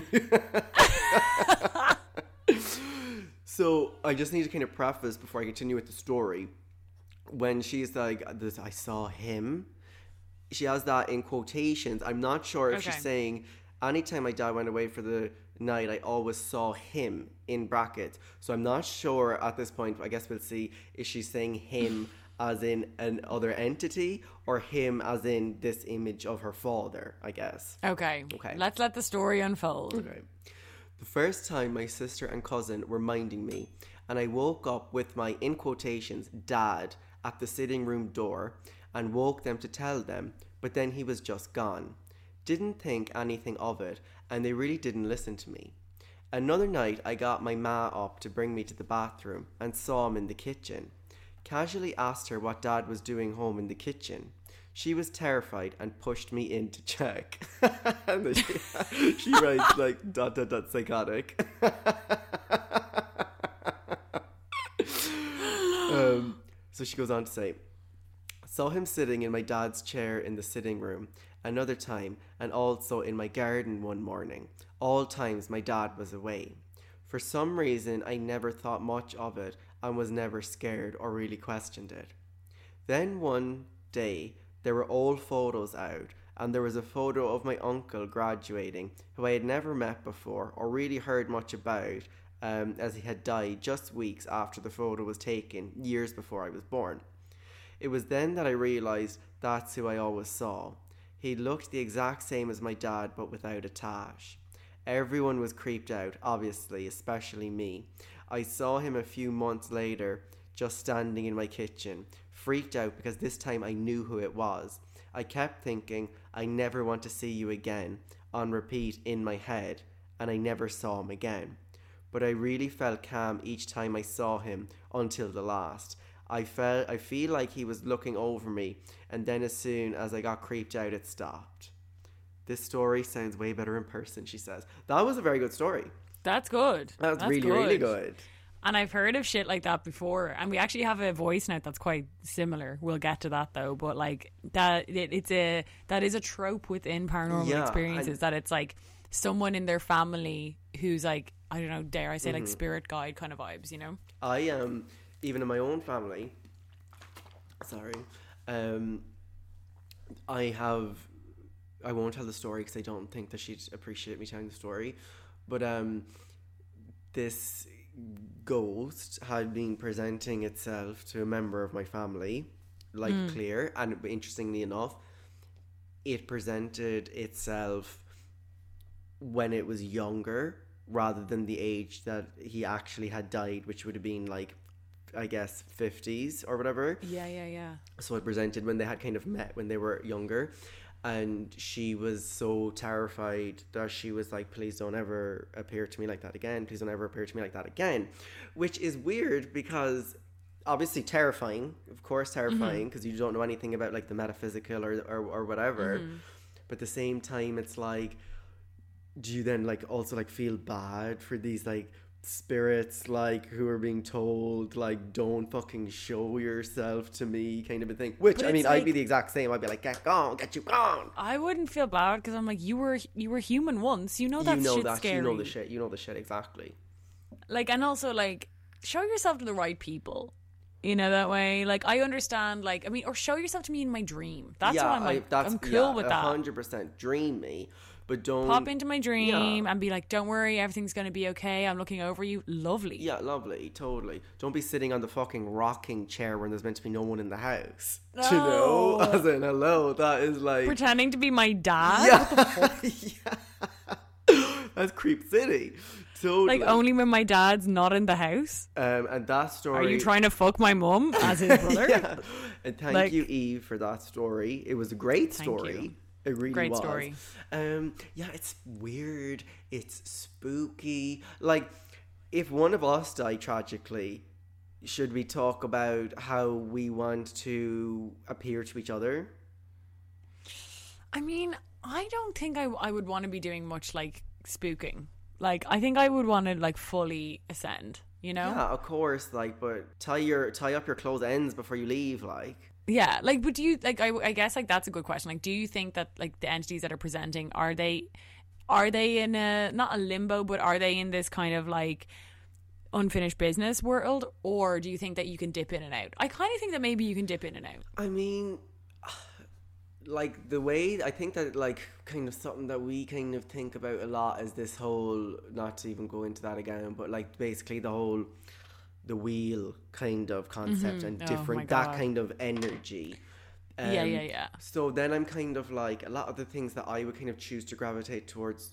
So I just need to kind of preface before I continue with the story. When she's like, I saw him, she has that in quotations. I'm not sure if she's saying, anytime my dad went away for the night, I always saw him in brackets. So I'm not sure at this point. I guess we'll see. Is she saying him as in an other entity, or him as in this image of her father, I guess. Okay. Let's let the story unfold. Okay. The first time my sister and cousin were minding me, and I woke up with my, in quotations, dad at the sitting room door, and woke them to tell them, but then he was just gone. Didn't think anything of it, and they really didn't listen to me. Another night I got my ma up to bring me to the bathroom and saw him in the kitchen. Casually asked her what dad was doing home in the kitchen. She was terrified and pushed me in to check. And then she writes like ... psychotic. So she goes on to say, saw him sitting in my dad's chair in the sitting room another time, and also in my garden one morning. All times my dad was away. For some reason I never thought much of it and was never scared or really questioned it. Then one day there were old photos out, and there was a photo of my uncle graduating, who I had never met before or really heard much about, as he had died just weeks after the photo was taken, years before I was born. It was then that I realised that's who I always saw. He looked the exact same as my dad, but without a tash. Everyone was creeped out, obviously, especially me. I saw him a few months later, just standing in my kitchen, freaked out because this time I knew who it was. I kept thinking, I never want to see you again, on repeat in my head, and I never saw him again. But I really felt calm each time I saw him until the last. I feel like he was looking over me, and then as soon as I got creeped out, it stopped. This story sounds way better in person, she says. That was a very good story. That's good. That's really, really good. And I've heard of shit like that before, and we actually have a voice note that's quite similar. We'll get to that though, but like that, that is a trope within paranormal experiences, that it's like someone in their family who's like, I don't know, dare I say, like spirit guide kind of vibes, you know? I even in my own family. Sorry, I won't tell the story because I don't think that she'd appreciate me telling the story, but this ghost had been presenting itself to a member of my family, like clear, and interestingly enough, it presented itself when it was younger rather than the age that he actually had died, which would have been like, I guess, 50s or whatever. Yeah. So it presented when they had kind of met when they were younger. And she was so terrified that she was like, please don't ever appear to me like that again. Please don't ever appear to me like that again. Which is weird because obviously terrifying. Of course terrifying, because you don't know anything about like the metaphysical or whatever. But at the same time, it's like, do you then like also like feel bad for these like spirits like who are being told like, don't fucking show yourself to me, kind of a thing? Which, I mean, like, I'd be the exact same. I'd be like, get you gone. I wouldn't feel bad because I'm like, you were human once, you know, that shit's scary. You know the shit exactly. Like, and also like, show yourself to the right people, you know, that way. Like, I understand, like, I mean, or show yourself to me in my dream. That's what I'm like, I'm cool with that. 100% dream me. But don't pop into my dream and be like, don't worry, everything's going to be okay. I'm looking over you. Lovely. Yeah, lovely. Totally. Don't be sitting on the fucking rocking chair when there's meant to be no one in the house. No. Do you know? As in, hello, that is like... pretending to be my dad? Yeah. What the fuck? Yeah. That's Creep City. Totally. Like, only when my dad's not in the house? And that story... Are you trying to fuck my mum as his brother? Yeah. And thank you, Eve, for that story. It was a great story. Thank you. It really Great was. story. Yeah, it's weird. It's spooky. Like, if one of us died tragically, should we talk about how we want to appear to each other? I mean, I don't think I would want to be doing much like spooking. Like, I think I would want to like fully ascend, you know? Yeah, of course. Like, but tie up your clothes ends before you leave. Like. Yeah, like, but do you, like, I guess, like, that's a good question. Like, do you think that, like, the entities that are presenting, are they in a, not a limbo, but are they in this kind of, like, unfinished business world? Or do you think that you can dip in and out? I kind of think that maybe you can dip in and out. I mean, like, the way, I think that, like, kind of something that we kind of think about a lot is this whole, not to even go into that again, but, like, basically the wheel kind of concept and different, that kind of energy. Yeah. So then I'm kind of like, a lot of the things that I would kind of choose to gravitate towards,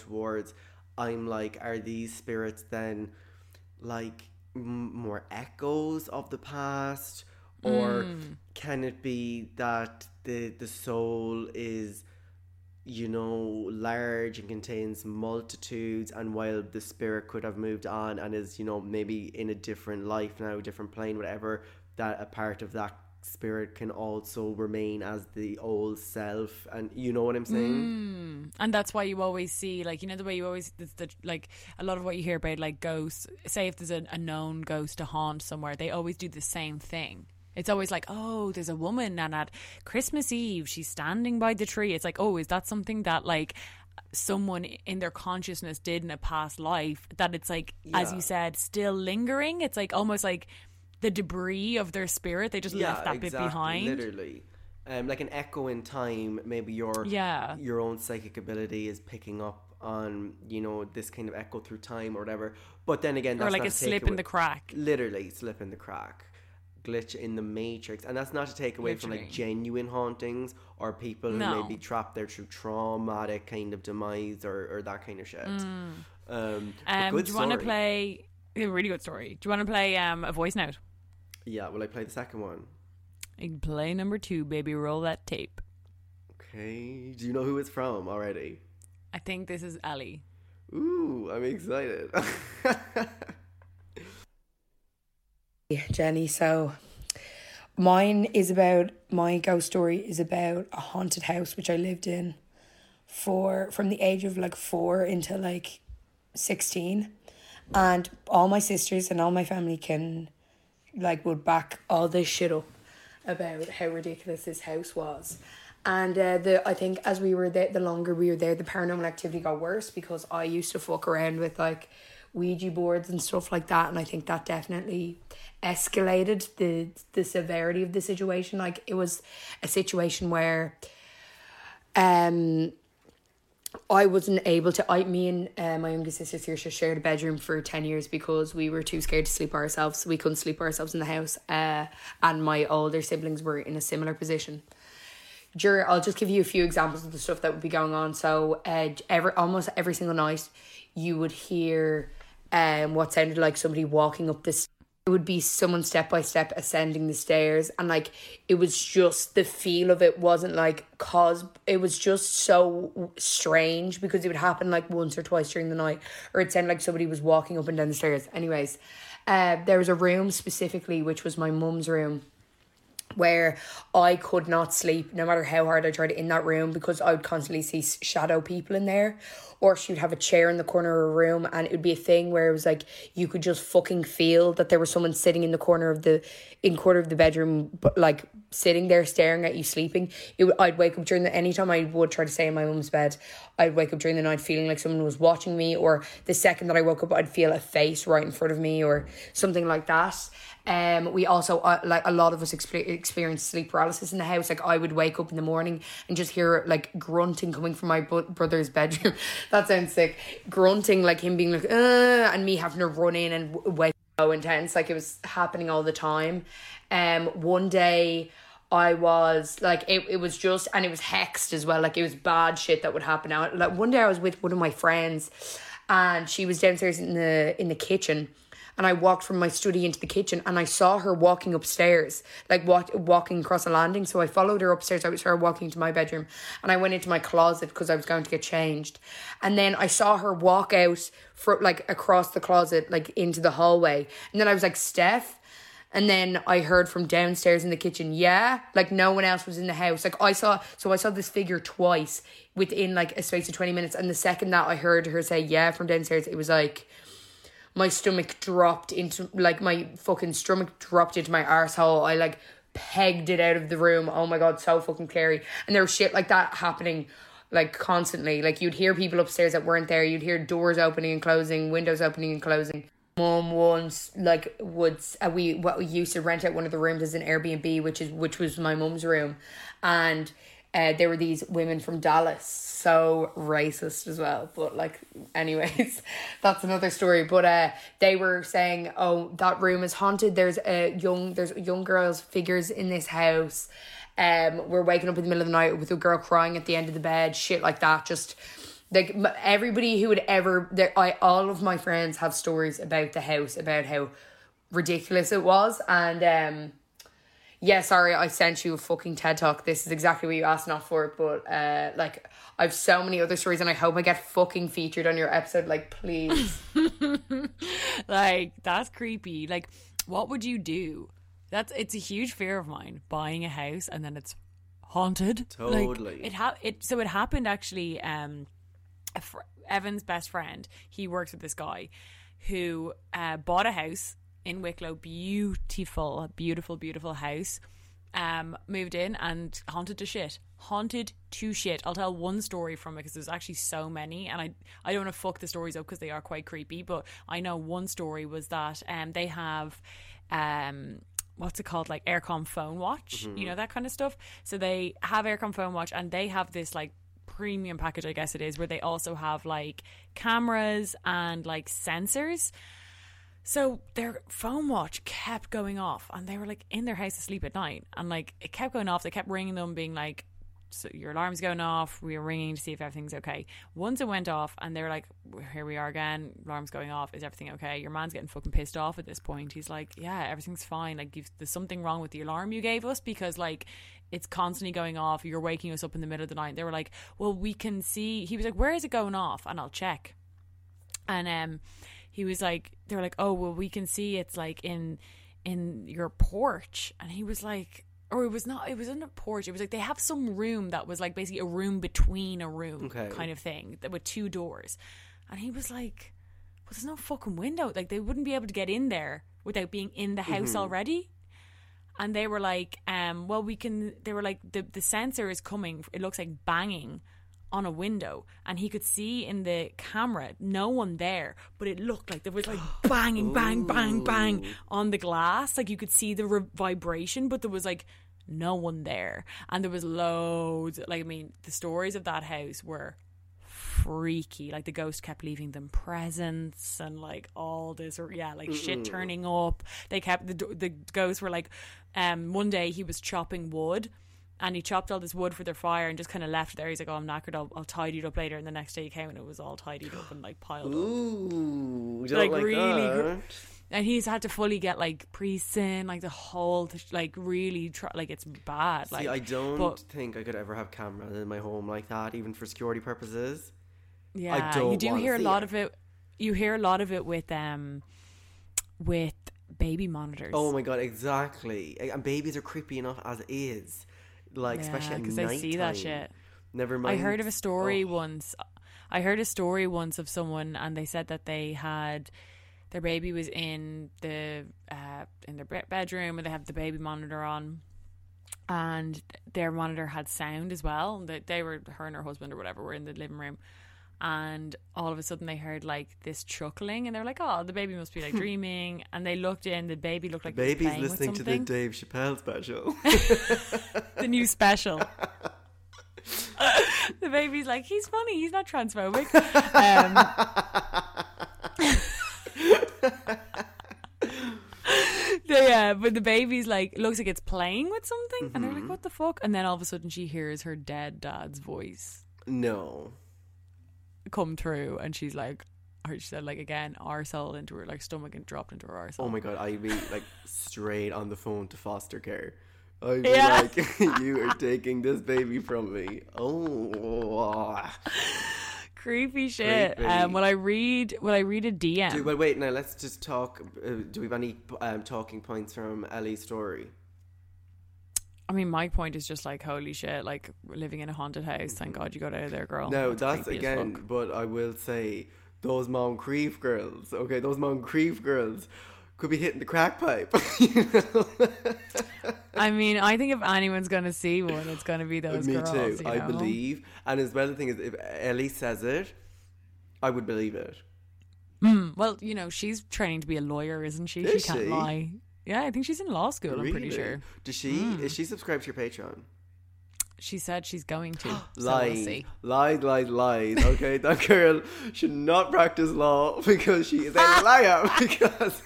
I'm like, are these spirits then like more echoes of the past, or can it be that the soul is, you know, large and contains multitudes, and while the spirit could have moved on and is, you know, maybe in a different life now, different plane, whatever, that a part of that spirit can also remain as the old self, and you know what I'm saying? And that's why you always see, like, you know, the way you always, like, a lot of what you hear about, like, ghosts, say if there's a known ghost to haunt somewhere, they always do the same thing. It's always like, oh, there's a woman and at Christmas Eve she's standing by the tree. It's like, oh, is that something that like someone in their consciousness did in a past life, that it's like, as you said, still lingering? It's like almost like the debris of their spirit. They just left that bit behind. Literally. Like an echo in time. Maybe your own psychic ability is picking up on, you know, this kind of echo through time or whatever. But then again, that's or like not a slip in the crack. Literally, slip in the crack. Glitch in the matrix. And that's not to take away from like genuine hauntings or people who may be trapped there through traumatic kind of demise or that kind of shit. Do you want to play a really good story? Do you want to play a voice note? Yeah, will I play the second one? You can play number 2, baby. Roll that tape. Okay. Do you know who it's from already? I think this is Ali. Ooh, I'm excited. Jenny, so my ghost story is about a haunted house which I lived in from the age of like 4 until like 16, And all my sisters and all my family would back all this shit up about how ridiculous this house was. And I think as we were there, the longer we were there, the paranormal activity got worse, because I used to fuck around with like Ouija boards and stuff like that, and I think that definitely escalated the severity of the situation. Like, it was a situation where I wasn't able to. Me and my younger sister Saoirse shared a bedroom for 10 years because we were too scared to sleep by ourselves. We couldn't sleep by ourselves in the house, and my older siblings were in a similar position. I'll just give you a few examples of the stuff that would be going on. So almost every single night you would hear what sounded like somebody walking up the stairs. It would be someone step by step ascending the stairs, and like, it was just, the feel of it wasn't like, cause it was just so strange, because it would happen like once or twice during the night, or it sounded like somebody was walking up and down the stairs. Anyways, there was a room specifically, which was my mum's room, where I could not sleep no matter how hard I tried in that room, because I would constantly see shadow people in there. Or she would have a chair in the corner of a room, and it would be a thing where it was like, you could just fucking feel that there was someone sitting in the corner of the bedroom, but like sitting there staring at you sleeping. I'd wake up anytime I would try to stay in my mum's bed, I'd wake up during the night feeling like someone was watching me, or the second that I woke up I'd feel a face right in front of me or something like that. We also like, a lot of us experienced sleep paralysis in the house. Like, I would wake up in the morning and just hear like grunting coming from my brother's bedroom. That sounds sick. Grunting, like him being like and me having to run in and wake up. So intense, like, it was happening all the time. One day I was like, it was just, and it was hexed as well, like it was bad shit that would happen out. Like, one day I was with one of my friends, and she was downstairs in the kitchen, and I walked from my study into the kitchen, and I saw her walking upstairs, like walking across a landing. So I followed her upstairs. I saw her walking to my bedroom, and I went into my closet because I was going to get changed. And then I saw her walk out like across the closet, like into the hallway. And then I was like, Steph. And then I heard from downstairs in the kitchen, yeah, like no one else was in the house. Like, I saw this figure twice within like a space of 20 minutes. And the second that I heard her say, yeah, from downstairs, it was like, my stomach dropped into, like, my fucking stomach dropped into my arsehole. I like pegged it out of the room. Oh my God, so fucking scary. And there was shit like that happening like constantly. Like, you'd hear people upstairs that weren't there. You'd hear doors opening and closing, windows opening and closing. Mum once we used to rent out one of the rooms as an Airbnb, which was my mum's room, and there were these women from Dallas, so racist as well, but like, anyways, that's another story. But they were saying, oh, that room is haunted, there's young girls figures in this house, we're waking up in the middle of the night with a girl crying at the end of the bed, shit like that. Just like, everybody who would ever, all of my friends have stories about the house, about how ridiculous it was. And yeah, sorry, I sent you a fucking TED Talk. This is exactly what you asked, not for it. But like, I have so many other stories, and I hope I get fucking featured on your episode. Like, please. Like, that's creepy. Like, what would you do? It's a huge fear of mine, buying a house and then it's haunted. Totally. Like, it happened actually. Evan's best friend, he works with this guy who bought a house in Wicklow, beautiful house, moved in and haunted to shit. I'll tell one story from it because there's actually so many, and I don't want to fuck the stories up because they are quite creepy, but I know one story was that they have what's it called, like Aircom phone watch, you know, that kind of stuff. So they have Aircom phone watch, and they have this like premium package, I guess it is, where they also have like cameras and like sensors. So their phone watch kept going off, and they were like in their house asleep at night, and like it kept going off. They kept ringing them being like, so your alarm's going off, we are ringing to see if everything's okay. Once it went off, and they were like, here we are again, alarm's going off, is everything okay? Your man's getting fucking pissed off at this point. He's like, yeah, everything's fine, like there's something wrong with the alarm you gave us, because like it's constantly going off, you're waking us up in the middle of the night. They were like, well, we can see. He was like, where is it going off? And I'll check. And he was like, they were like, oh, well, we can see it's like in your porch. And he was like, or it was not, it was in a porch. It was like, they have some room that was like basically a room between a room, kind of thing, that with two doors. And he was like, but there's no fucking window. Like, they wouldn't be able to get in there without being in the house already. And they were like, well, they were like, the sensor is coming, it looks like banging on a window, and he could see in the camera no one there, but it looked like there was like banging, bang, bang, bang on the glass. Like, you could see the vibration, but there was like no one there. And there was loads, like, I mean, the stories of that house were freaky. Like, the ghost kept leaving them presents and like all this, or like shit turning up. They kept the ghosts were like, one day he was chopping wood, and he chopped all this wood for their fire and just kind of left it there. He's like, oh, I'm knackered, I'll tidy it up later. And the next day he came and it was all tidied up and like piled Ooh, up. don't like really that. And he's had to fully get like priests in, like the whole, like really like it's bad. Like, See, I don't think I could ever have cameras in my home like that, even for security purposes. yeah, I don't you do wanna hear a see lot it. of it. You hear a lot of it with baby monitors. Oh my god, exactly. And babies are creepy enough as is, like especially at because night they see that shit. Never I mind. heard of a story once. I heard a story once of someone, and they said that they had their baby was in their bedroom, and they have the baby monitor on, and their monitor had sound as well. They were, her and her husband or whatever, were in the living room, and all of a sudden they heard like this chuckling, and they were like, "Oh, the baby must be like dreaming." And they looked in. The baby looked like Baby's he was playing listening with to the something. Dave Chappelle special. The new special. The baby's like, he's funny, he's not transphobic. But the baby's like, looks like it's playing with something, and they're like, what the fuck? And then all of a sudden she hears her dead dad's voice No. come through, and she's like, or she said like again, arsehole into her like stomach, and dropped into her arsehole. Oh my god, I'd be like straight on the phone to foster care. I'd be Yeah. like, you are taking this baby from me. Oh. Creepy shit. Creepy. Will I read a DM? But wait, now let's just talk. Do we have any talking points from Ellie's story? I mean, my point is just like, holy shit, like living in a haunted house. Thank God you got out of there, girl. No, that's creepy as again, fuck. but I will say those Moncrief girls, okay, those Moncrief girls could be hitting the crack pipe. You know? I mean, I think if anyone's going to see one, it's going to be those Me girls. too, You I know? believe. And as well, the thing is, if Ellie says it, I would believe it. Well, you know, she's training to be a lawyer, isn't she? Is she can't she? lie. Yeah, I think she's in law school, I'm pretty Really? sure. Does she? Is she subscribed to your Patreon? She said she's going to. So we'll Lies, see. lies. Okay, that girl should not practice law because she is a liar. Because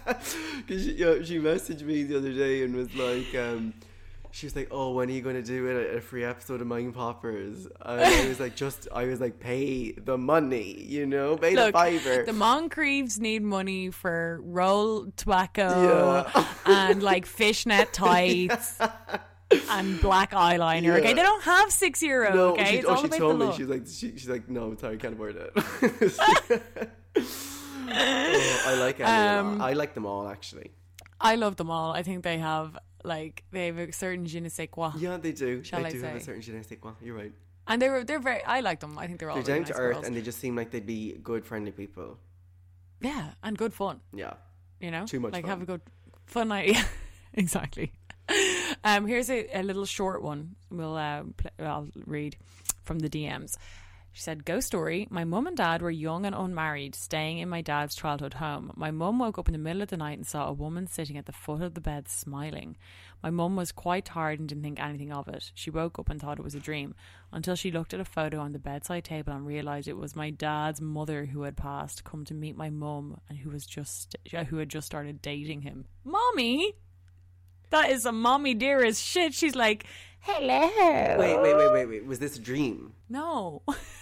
she messaged me the other day and was like, she was like, "Oh, when are you going to do a free episode of Mind Poppers?" And I was like, pay the money, you know, pay the Look, fiver. the Moncriefs need money for roll tobacco and like fishnet tights and black eyeliner. Yeah. Okay, they don't have €6. No, okay, she, it's all she about told the me look. she's like, no, sorry, I can't afford it. Oh, I like Ellie a lot. I like them all actually. I love them all. I think they have a certain je ne sais quoi. Yeah, they do. Shall they I do have a say? certain je ne sais quoi. You're right. And they're very. I like them. I think they're all They're really down to nice earth, girls. and they just seem like they'd be good, friendly people. Yeah, and good fun. Yeah. You know, Too much like fun. have a good fun night. Yeah, exactly. Here's a little short one. I'll read from the DMs. She said, "Ghost story. My mum and dad were young and unmarried, staying in my dad's childhood home. My mum woke up in the middle of the night and saw a woman sitting at the foot of the bed smiling. My mum was quite tired and didn't think anything of it. She woke up and thought it was a dream, until she looked at a photo on the bedside table and realised it was my dad's mother who had passed, come to meet my mum, and who had just started dating him. Mommy? That is a mommy dearest shit." She's like, "Hello." Wait. Was this a dream? No.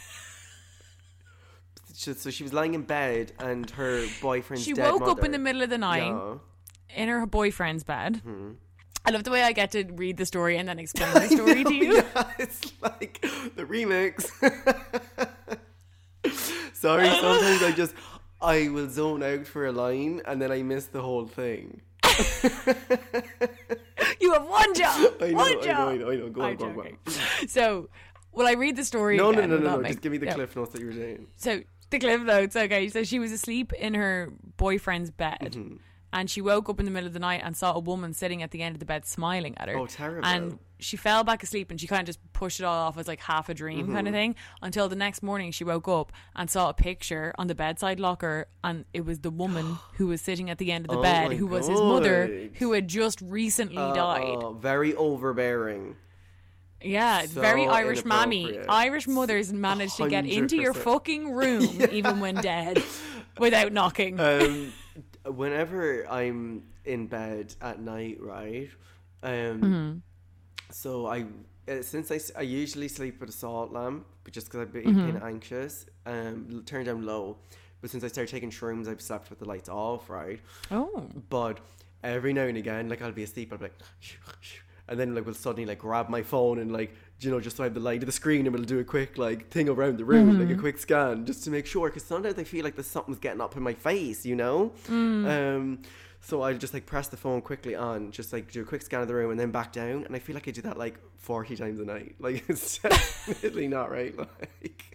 So she was lying in bed and her boyfriend's She dead woke up in mother- the middle of the night Yeah. in her boyfriend's bed. Mm-hmm. I love the way I get to read the story and then explain the story to you. Yeah, it's like the remix. Sorry, sometimes I will zone out for a line and then I miss the whole thing. You have one job. I know. One job. I know. Go on, I'm go on. joking. So, will I read the story No, again? Will that no. make- Just give me the no. cliff notes that you were saying. So the clip notes. Okay, so she was asleep in her boyfriend's bed. And she woke up in the middle of the night and saw a woman sitting at the end of the bed smiling at her. Oh, terrible. And she fell back asleep and she kind of just pushed it all off as like half a dream kind of thing, until the next morning she woke up and saw a picture on the bedside locker, and it was the woman who was sitting at the end of the bed, my who was his mother, God. who had just recently died. Very overbearing. Yeah, So very Irish mammy. inappropriate. Irish mothers managed to get into your 100%. fucking room even when dead without knocking. Whenever I'm in bed at night, right? So since I usually sleep with a salt lamp, but just because I've been kind of anxious, turn down low. But since I started taking shrooms, I've slept with the lights off, right? Oh. But every now and again, like I'll be asleep, I'll be like, and then like we'll suddenly like grab my phone and like, you know, just so I have the light of the screen, and we'll do a quick like thing around the room, like a quick scan, just to make sure. Because sometimes I feel like there's something's getting up in my face, you know. So I just like press the phone quickly on, just like do a quick scan of the room, and then back down. And I feel like I do that like 40 times a night. Like it's definitely not right. Like.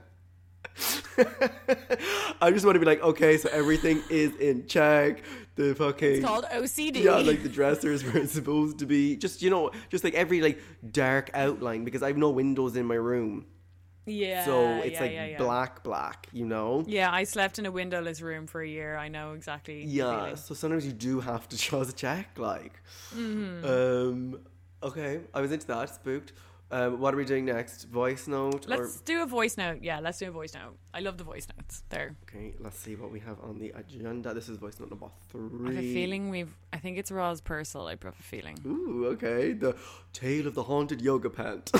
I just want to be like, okay, so everything is in check. The fucking, It's called OCD. yeah, like the dressers where it's supposed to be. Just, you know, just like every like dark outline, because I have no windows in my room. Yeah. So it's yeah. black, you know? Yeah, I slept in a windowless room for a year. I know exactly. the Yeah, feeling. so sometimes you do have to just check, like. Okay, I was into that, spooked. What are we doing next? Voice note? Let's do a voice note. Yeah, let's do a voice note. I love the voice notes. There. Okay, let's see what we have on the agenda. This is voice note number 3. I have a feeling I think it's Roz Purcell. I have a feeling. Ooh, okay. The tale of the haunted yoga pant.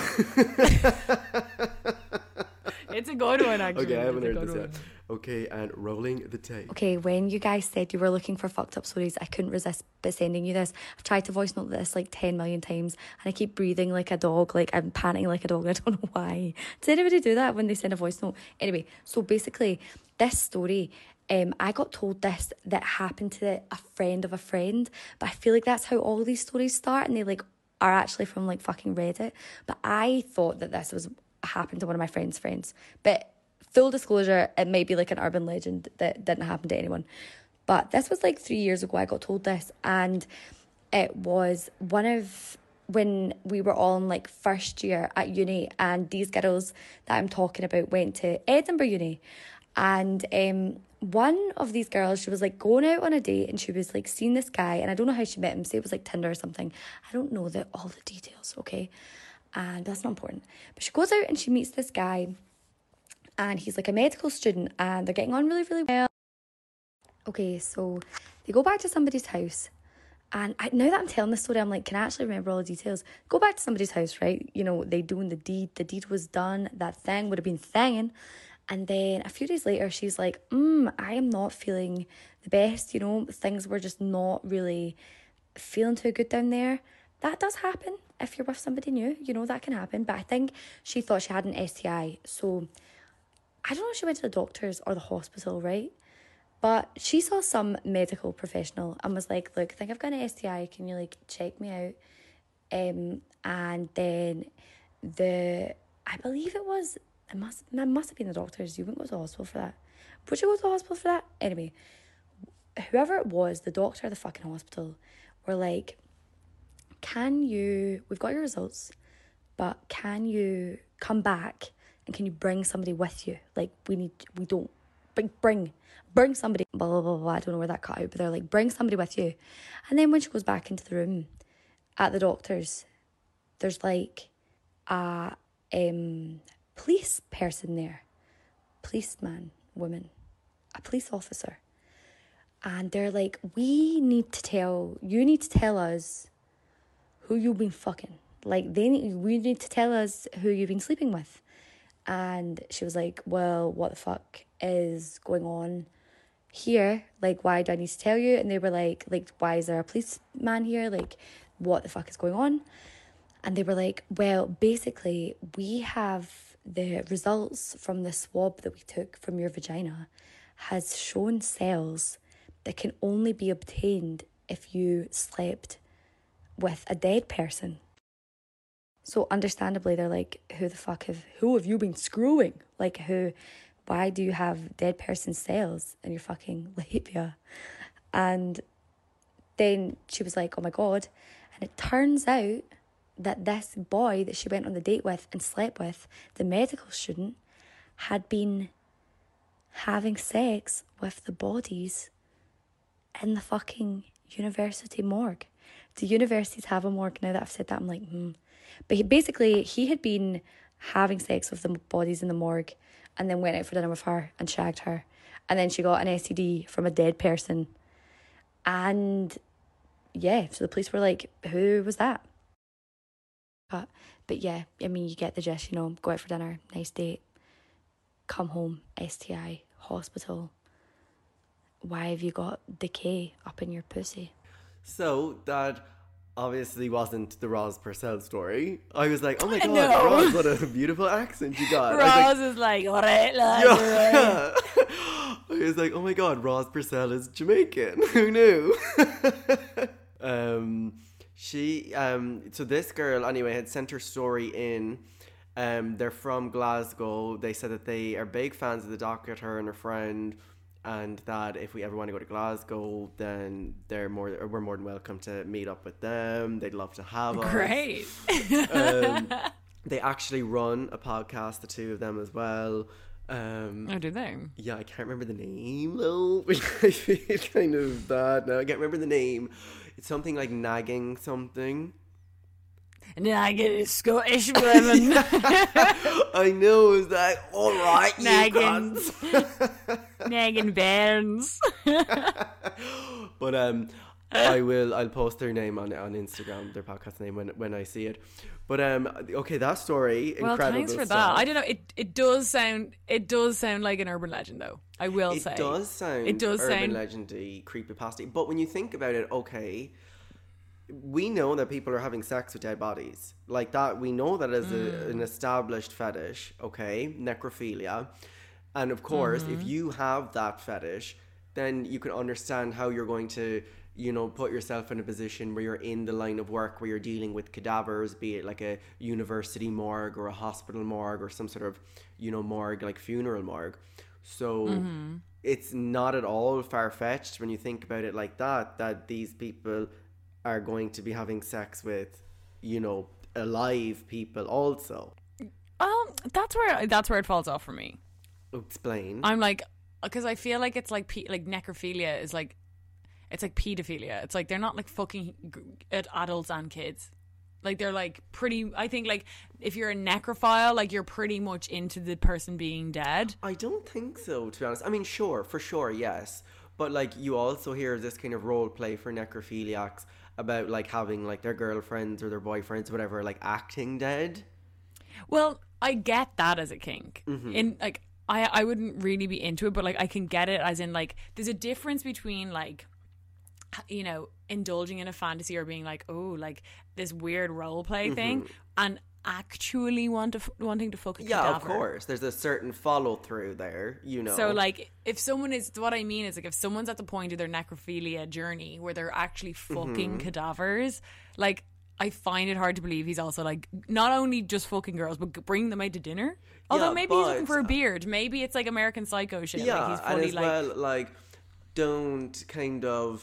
It's a good one, actually. Okay, I haven't It's a heard good this yet. one. Okay, and rolling the tape. Okay, when you guys said you were looking for fucked up stories, I couldn't resist but sending you this. I've tried to voice note this like 10 million times, and I keep breathing like a dog, like I'm panting like a dog, and I don't know why. Does anybody do that when they send a voice note? Anyway, so basically, this story, I got told this that happened to a friend of a friend, but I feel like that's how all these stories start, and they like are actually from like fucking Reddit. But I thought that this was happened to one of my friend's friends, but full disclosure, it might be like an urban legend that didn't happen to anyone. But this was like 3 years ago I got told this, and it was one of when we were all in like first year at uni, and these girls that I'm talking about went to Edinburgh Uni. And one of these girls, she was like going out on a date, and she was like seeing this guy, and I don't know how she met him, say it was like Tinder or something. I don't know all the details, okay? And that's not important. But she goes out and she meets this guy, and he's like a medical student, and they're getting on really, really well. Okay, so they go back to somebody's house, and now that I'm telling this story, I'm like, can I actually remember all the details? Go back to somebody's house, right? You know, they doing the deed was done, that thing would have been thinging. And then a few days later, she's like, I am not feeling the best, you know, things were just not really feeling too good down there. That does happen if you're with somebody new, you know, that can happen. But I think she thought she had an STI, so I don't know if she went to the doctors or the hospital, right? But she saw some medical professional and was like, look, I think I've got an STI. Can you, like, check me out? And then I believe it must have been the doctors. You wouldn't go to the hospital for that. Would you go to the hospital for that? Anyway, whoever it was, the doctor at the fucking hospital, were like, we've got your results, but can you come back and can you bring somebody with you? Like, bring somebody, blah, blah, blah, blah. I don't know where that cut out, but they're like, bring somebody with you. And then when she goes back into the room at the doctor's, there's like a police person there, policeman, woman, a police officer. And they're like, you need to tell us who you've been fucking. Like, we need to tell us who you've been sleeping with. And she was like, well, what the fuck is going on here? Like, why do I need to tell you? And they were like, why is there a policeman here? Like, what the fuck is going on? And they were like, well, basically, we have the results from the swab that we took from your vagina has shown cells that can only be obtained if you slept with a dead person. So understandably, they're like, who have you been screwing? Like, why do you have dead person cells in your fucking labia? And then she was like, oh my God. And it turns out that this boy that she went on the date with and slept with, the medical student, had been having sex with the bodies in the fucking university morgue. Do universities have a morgue? Now that I've said that, I'm like, But he had been having sex with the bodies in the morgue and then went out for dinner with her and shagged her. And then she got an STD from a dead person. And yeah, so the police were like, who was that? But yeah, I mean, you get the gist, go out for dinner, nice date, come home, STI, hospital. Why have you got decay up in your pussy? So that obviously wasn't the Roz Purcell story. I was like, oh my God, No. Roz, what a beautiful accent you got. Roz is like, all right, lad. Yeah. I was like, oh my God, Roz Purcell is Jamaican. Who knew? So this girl anyway had sent her story in. They're from Glasgow. They said that they are big fans of the docket, her and her friend, and that if we ever want to go to Glasgow, then we're more than welcome to meet up with them. They'd love to have us. Great. They actually run a podcast, the two of them as well. Oh, do they? Yeah, I can't remember the name though. I feel kind of bad now. I can't remember the name. It's something like Nagging something. Nagging Scottish women. I know, it's like, all right, you Nagging. cunts. Nagging Bairns. But I'll post their name on Instagram, their podcast name when I see it. But okay, that story, Well, incredible thanks for stuff. that. I don't know. It does sound like an urban legend, though. I will say It does sound urban legendy, creepypasta. But when you think about it, okay, we know that people are having sex with dead bodies. Like that, we know that as an established fetish, okay? Necrophilia. And of course, if you have that fetish, then you can understand how you're going to, put yourself in a position where you're in the line of work where you're dealing with cadavers, be it like a university morgue or a hospital morgue or some sort of, morgue, like funeral morgue. So it's not at all far-fetched when you think about it like that these people are going to be having sex with, alive people also. Well, that's where it falls off for me. Explain. I'm like, because I feel like it's like necrophilia is like, it's like pedophilia. It's like they're not like fucking at adults and kids. Like they're like pretty. I think like if you're a necrophile, like you're pretty much into the person being dead. I don't think so, to be honest. I mean, sure, for sure, yes. But like you also hear this kind of role play for necrophiliacs about like having like their girlfriends or their boyfriends, whatever, like acting dead. Well, I get that as a kink. In like I wouldn't really be into it, but like I can get it as in like there's a difference between like, indulging in a fantasy or being like, oh, like this weird role play thing, and actually wanting to fuck a cadaver. Yeah, of course. There's a certain follow through there, So like if someone is, what I mean is like if someone's at the point of their necrophilia journey where they're actually fucking cadavers, like I find it hard to believe he's also like not only just fucking girls but bringing them out to dinner. Although maybe he's looking for a beard. Maybe it's like American Psycho shit. Yeah, like he's fully and as well, like don't kind of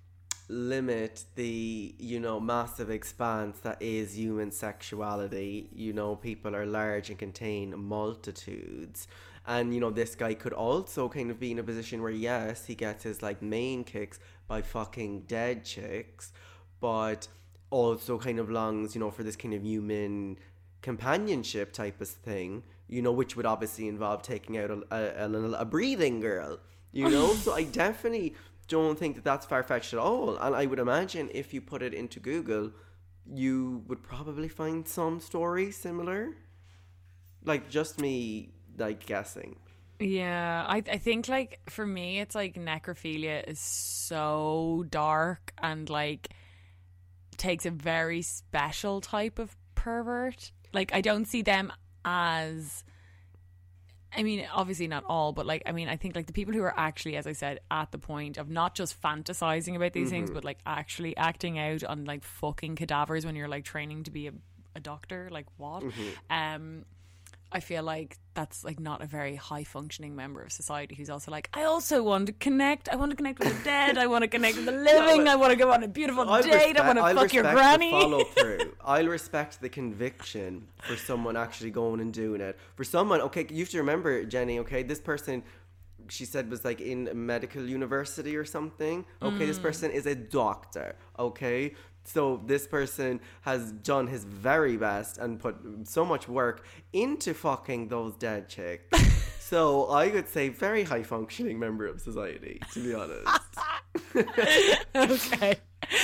limit the massive expanse that is human sexuality. People are large and contain multitudes, and this guy could also kind of be in a position where yes, he gets his like main kicks by fucking dead chicks, but also kind of longs for this kind of human companionship type of thing, which would obviously involve taking out a breathing girl, so I definitely don't think that that's far-fetched at all. And I would imagine if you put it into Google, you would probably find some story similar. Like just me like guessing. Yeah, I think like for me it's like necrophilia is so dark and like takes a very special type of pervert. Like I don't see them as, I mean, obviously not all, but like, I mean, I think like the people who are actually, as I said, at the point of not just fantasizing about these things, but like actually acting out on like fucking cadavers when you're like training to be a doctor, like what? I feel like that's like not a very high functioning member of society who's also like, I also want to connect. I want to connect with the dead. I want to connect with the living. I want to go on a beautiful date. I want to fuck your granny. Follow through. I'll respect the conviction for someone actually going and doing it. For someone, okay, you have to remember, Jenny, okay, this person, she said, was like in a medical university or something. Okay, this person is a doctor, okay? So this person has done his very best and put so much work into fucking those dead chicks. So I would say very high functioning member of society, to be honest. Okay.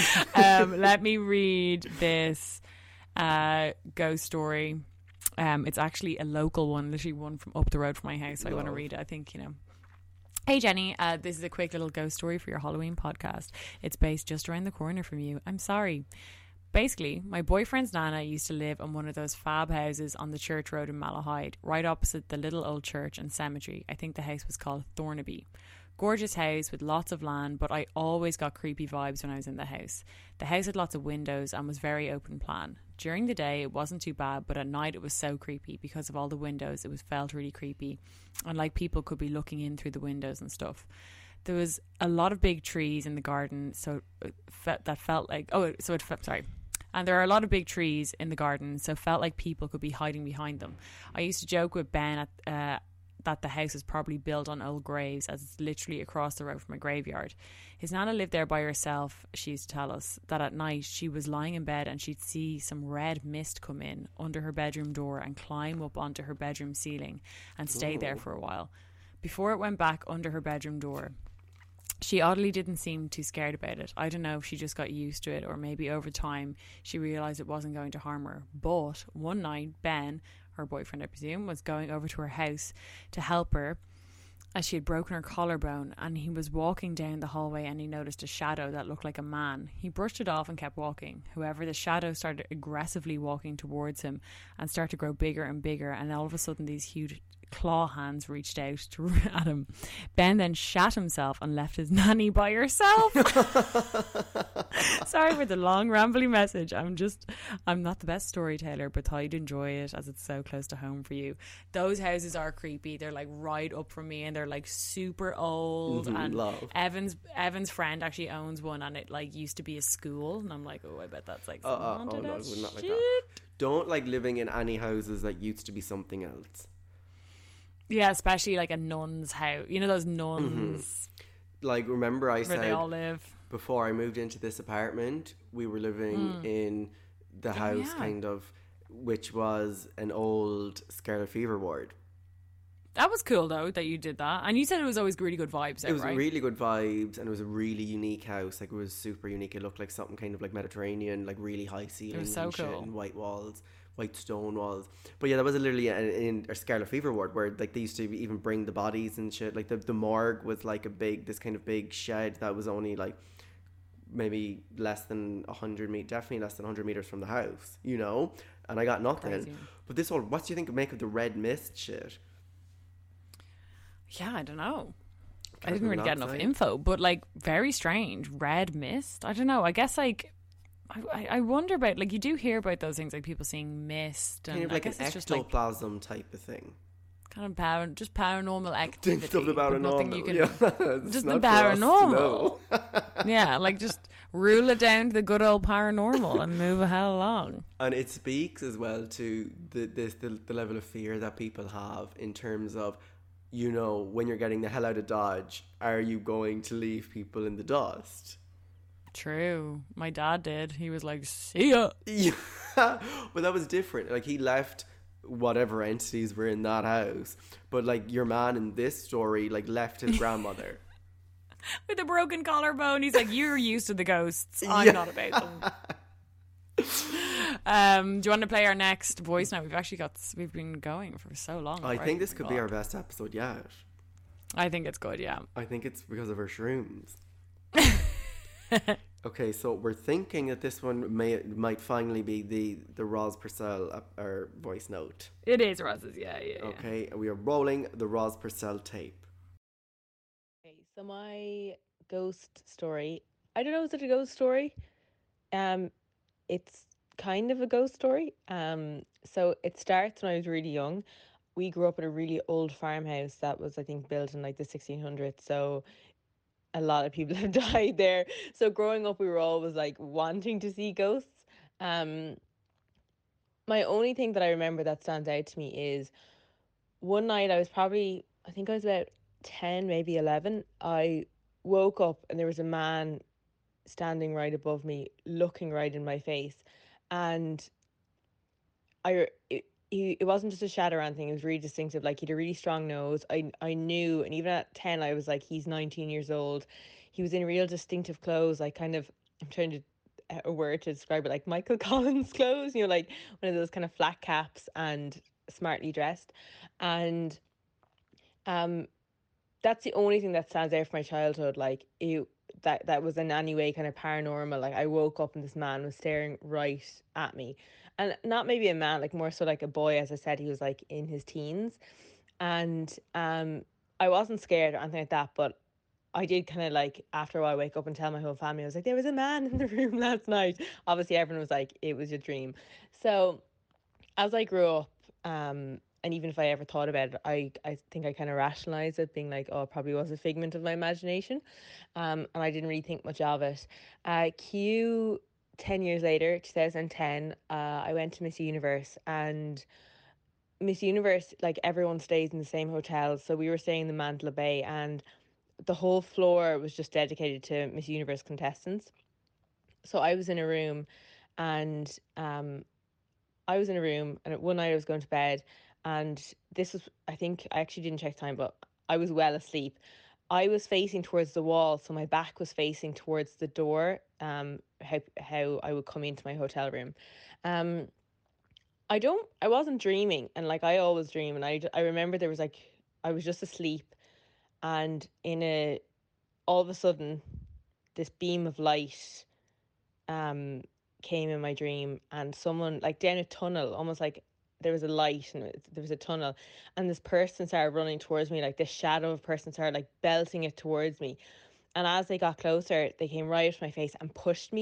Let me read this ghost story. It's actually a local one, literally one from up the road from my house. So I want to read it. I think, you know. Hey Jenny, this is a quick little ghost story for your Halloween podcast. It's based just around the corner from you. I'm sorry. Basically, my boyfriend's nana used to live in one of those fab houses on the church road in Malahide, right opposite the little old church and cemetery. I think the house was called Thornaby. Gorgeous house with lots of land, but I always got creepy vibes when I was in the house. The house had lots of windows and was very open plan. During the day it wasn't too bad, but at night it was so creepy because of all the windows. It was felt really creepy, and like people could be looking in through the windows and stuff. There was a lot of big trees in the garden, so that felt like and there are a lot of big trees in the garden, so it felt like people could be hiding behind them. I used to joke with Ben that the house is probably built on old graves, as it's literally across the road from a graveyard. His nana lived there by herself. She used to tell us that at night she was lying in bed and she'd see some red mist come in under her bedroom door and climb up onto her bedroom ceiling and stay there for a while before it went back under her bedroom door. She oddly didn't seem too scared about it. I don't know if she just got used to it, or maybe over time she realised it wasn't going to harm her. But one night, Ben, her boyfriend I presume, was going over to her house to help her as she had broken her collarbone, and he was walking down the hallway and he noticed a shadow that looked like a man. He brushed it off and kept walking. However, the shadow started aggressively walking towards him and started to grow bigger and bigger, and all of a sudden these huge claw hands reached out at him. Ben then shat himself and left his nanny by herself. Sorry for the long rambly message. I'm not the best storyteller, but I'd enjoy it as it's so close to home for you. Those houses are creepy. They're like right up from me, and they're like super old. And love. Evan's friend actually owns one, and it like used to be a school, and I'm like, oh, I bet that's like some haunted no, ass not like shit. that. Don't like living in any houses that used to be something else. Yeah, especially like a nun's house. You know those nuns. Like, remember I where said they all live. before I moved into this apartment, we were living in the house kind of, which was an old Scarlet Fever ward. That was cool though that you did that, and you said it was always really good vibes. It was right? really good vibes, and it was a really unique house. Like, it was super unique. It looked like something kind of like Mediterranean, like really high ceilings so and shit, cool. and white walls, white stone walls. But yeah, that was literally in a Scarlet Fever ward where like they used to even bring the bodies and shit. Like the morgue was like this kind of big shed that was only like maybe less than 100 meters, definitely less than 100 meters from the house, you know. And I got nothing. Crazy. But this whole, what do you think make of the red mist shit? Yeah, I don't know. I Carbon didn't really get enough monoxide? info, but like very strange. Red mist. I don't know. I guess like I wonder about, like, you do hear about those things, like people seeing mist, and Kind of like I an guess it's just like ectoplasm type of thing. kind of just paranormal activity. Think of the but nothing paranormal. you can, Yeah, it's just the not for us to paranormal. know. Yeah, like just rule it down to the good old paranormal and move a hell along. And it speaks as well to the level of fear that people have in terms of, you know, when you're getting the hell out of Dodge, are you going to leave people in the dust? True. My dad did. He was like, see ya. Yeah, but that was different. Like, he left whatever entities were in that house, but like your man in this story like left his grandmother. With a broken collarbone. He's like, you're used to the ghosts. I'm Yeah. not about them. Do you want to play our next voice note? We've been going for so long. I already. think this could be God. our best episode yet. I think it's good, yeah. I think it's because of our shrooms. Okay, so we're thinking that this one might finally be the Roz Purcell our voice note. It is Ross's, yeah. Okay, we are rolling the Roz Purcell tape. Okay, so my ghost story, I don't know, is it a ghost story? It's kind of a ghost story. So it starts when I was really young. we grew up in a really old farmhouse that was, I think, built in like the 1600s. So a lot of people have died there. So growing up, we were always like wanting to see ghosts. Um, my only thing that I remember that stands out to me is one night I think I was about 10, maybe 11. I woke up and there was a man standing right above me, looking right in my face. And it wasn't just a shadow or anything. It was really distinctive. Like, he had a really strong nose. I knew, and even at 10, I was like, he's 19 years old. He was in real distinctive clothes, like kind of, I'm trying to a word to describe it, like Michael Collins clothes, like one of those kind of flat caps and smartly dressed. And um that's the only thing that stands out from my childhood. Like, that was in any way kind of paranormal. Like, I woke up and this man was staring right at me, and not maybe a man, like more so like a boy. As I said, he was like in his teens, and I wasn't scared or anything like that, but I did kind of, like, after a while, wake up and tell my whole family. I was like, there was a man in the room last night. Obviously, everyone was like, it was a dream. So as I grew up, and even if I ever thought about it, I think I kind of rationalized it, being like, oh, it probably was a figment of my imagination. And I didn't really think much of it. 10 years later, 2010, I went to Miss Universe, and Miss Universe, like, everyone stays in the same hotel. So we were staying in the Mandela Bay, and the whole floor was just dedicated to Miss Universe contestants. So I was in a room, and one night I was going to bed, and this was, I think, I actually didn't check time, but I was well asleep. I was facing towards the wall, so my back was facing towards the door. How I would come into my hotel room. Um, I wasn't dreaming, and like I always dream, and I remember there was like, I was just asleep, and all of a sudden, this beam of light um came in my dream, and someone, like, down a tunnel, almost like there was a light and there was a tunnel, and this person started running towards me, like this shadow of person started like belting it towards me. And as they got closer, they came right up to my face and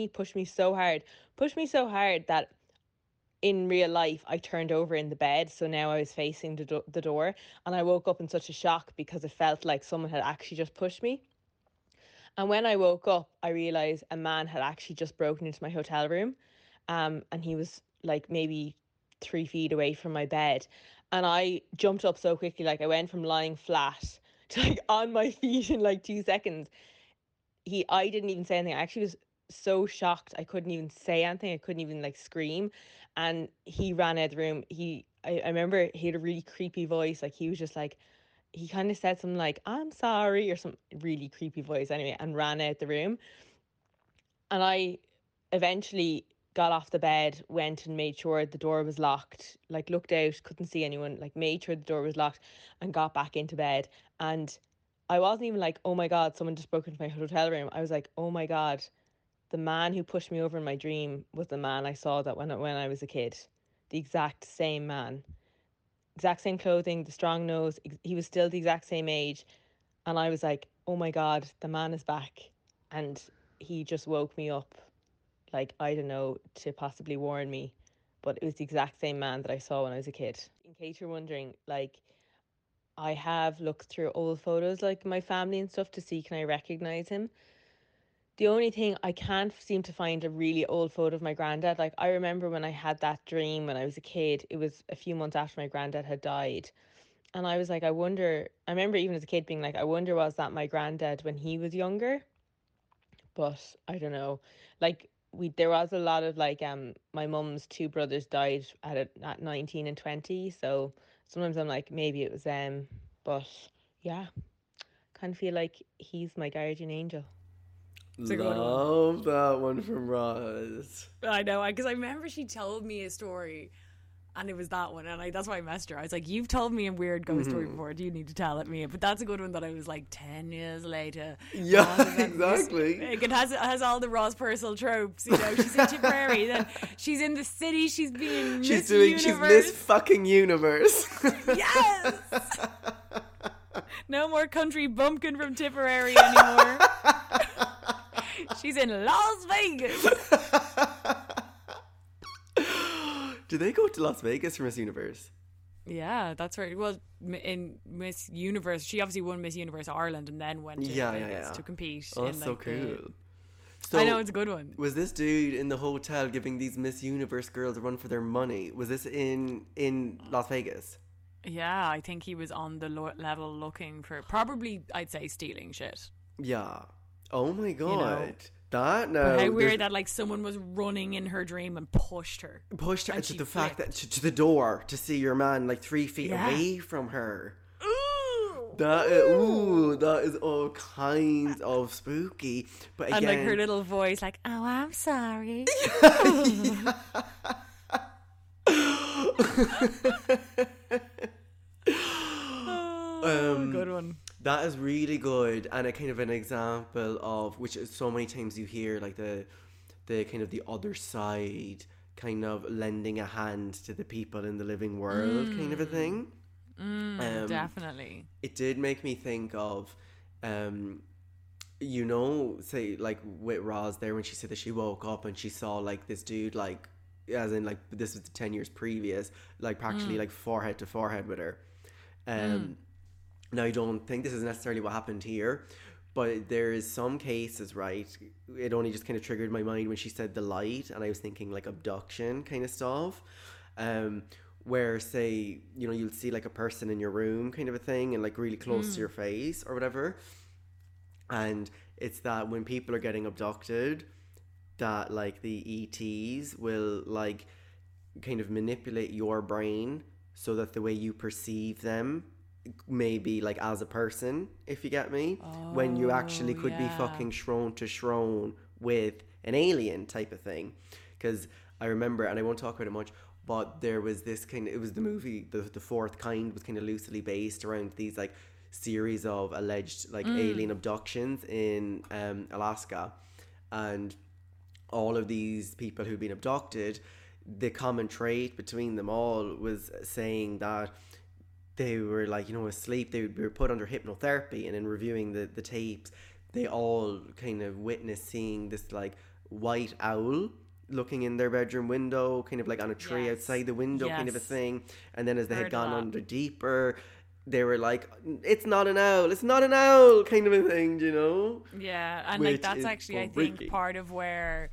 pushed me so hard that in real life I turned over in the bed, so now I was facing the door, and I woke up in such a shock because it felt like someone had actually just pushed me. And when I woke up, I realized a man had actually just broken into my hotel room. And he was like maybe 3 feet away from my bed. And I jumped up so quickly, like I went from lying flat to like on my feet in like 2 seconds. I didn't even say anything. I actually was so shocked. I couldn't even say anything. I couldn't even like scream. And he ran out of the room. I remember he had a really creepy voice. Like, he was just like, he kind of said something like, I'm sorry, or some really creepy voice anyway, and ran out the room. And I eventually got off the bed, went and made sure the door was locked, like looked out, couldn't see anyone, like made sure the door was locked, and got back into bed. And I wasn't even like, oh my God, someone just broke into my hotel room. I was like, oh my God, the man who pushed me over in my dream was the man I saw that when I was a kid. The exact same man. Exact same clothing, the strong nose. He was still the exact same age. And I was like, oh my God, the man is back. And he just woke me up, like, I don't know, to possibly warn me. But it was the exact same man that I saw when I was a kid. In case you're wondering, like, I have looked through old photos, like my family and stuff, to see can I recognize him. The only thing, I can't seem to find a really old photo of my granddad. Like, I remember when I had that dream when I was a kid, it was a few months after my granddad had died. And I was like, I remember even as a kid being like, I wonder, was that my granddad when he was younger? But I don't know. Like, there was a lot of like, my mum's two brothers died at 19 and 20. So sometimes I'm like, maybe it was them. But yeah, kind of feel like he's my guardian angel. It's a good one. Love that one from Roz. I know, because I remember she told me a story, and it was that one, and that's why I messed her. I was like, you've told me a weird ghost story before, do you need to tell it me? But that's a good one that I was like, 10 years later. Yeah, exactly. It has all the Ross Purcell tropes, she's in Tipperary, then she's in the city, she's being Miss Universe. She's Miss fucking Universe. Yes! No more country bumpkin from Tipperary anymore. She's in Las Vegas. Do they go to Las Vegas for Miss Universe? Yeah, that's right. Well, in Miss Universe, she obviously won Miss Universe Ireland and then went to Vegas to compete. Oh, in, that's so like, cool. So I know, it's a good one. Was this dude in the hotel giving these Miss Universe girls a run for their money? Was this in Las Vegas? Yeah, I think he was on the level looking for probably, I'd say, stealing shit. Yeah. Oh my god. know. That no. But how weird that like someone was running in her dream and pushed her. Pushed her and to she the fact that flipped. to the door to see your man like 3 feet Yeah. away from her. Ooh. That is all kinds of spooky. But again, And like her little voice, like, "Oh, I'm sorry." Good one. that is really good, and a kind of an example of which is so many times you hear like the kind of the other side kind of lending a hand to the people in the living world kind of a thing. Definitely. It did make me think of you know, say like with Roz there when she said that she woke up and she saw like this dude, like as in like this was the 10 years previous, like practically like forehead to forehead with her. Now I don't think this is necessarily what happened here, but there is some cases, right? It only just kind of triggered my mind when she said the light, and I was thinking like abduction kind of stuff, where say, you know, you'll see like a person in your room kind of a thing and like really close to your face or whatever, and it's that when people are getting abducted, that like the ETs will like kind of manipulate your brain so that the way you perceive them maybe like as a person, if you get me, when you actually could be fucking Shrone to Shrone with an alien type of thing. Because I remember, and I won't talk about it much, but there was this kind of, it was the movie the Fourth Kind was kind of loosely based around these like series of alleged like alien abductions in Alaska, and all of these people who've been abducted, the common trait between them all was saying that they were like, you know, asleep. They were put under hypnotherapy, and in reviewing the tapes, they all kind of witnessed seeing this like white owl looking in their bedroom window, kind of like on a tree outside the window, kind of a thing. And then as they had gone under deeper, they were like, it's not an owl, kind of a thing, you know? Yeah, and Which like that's is actually, I freaky. think, part of where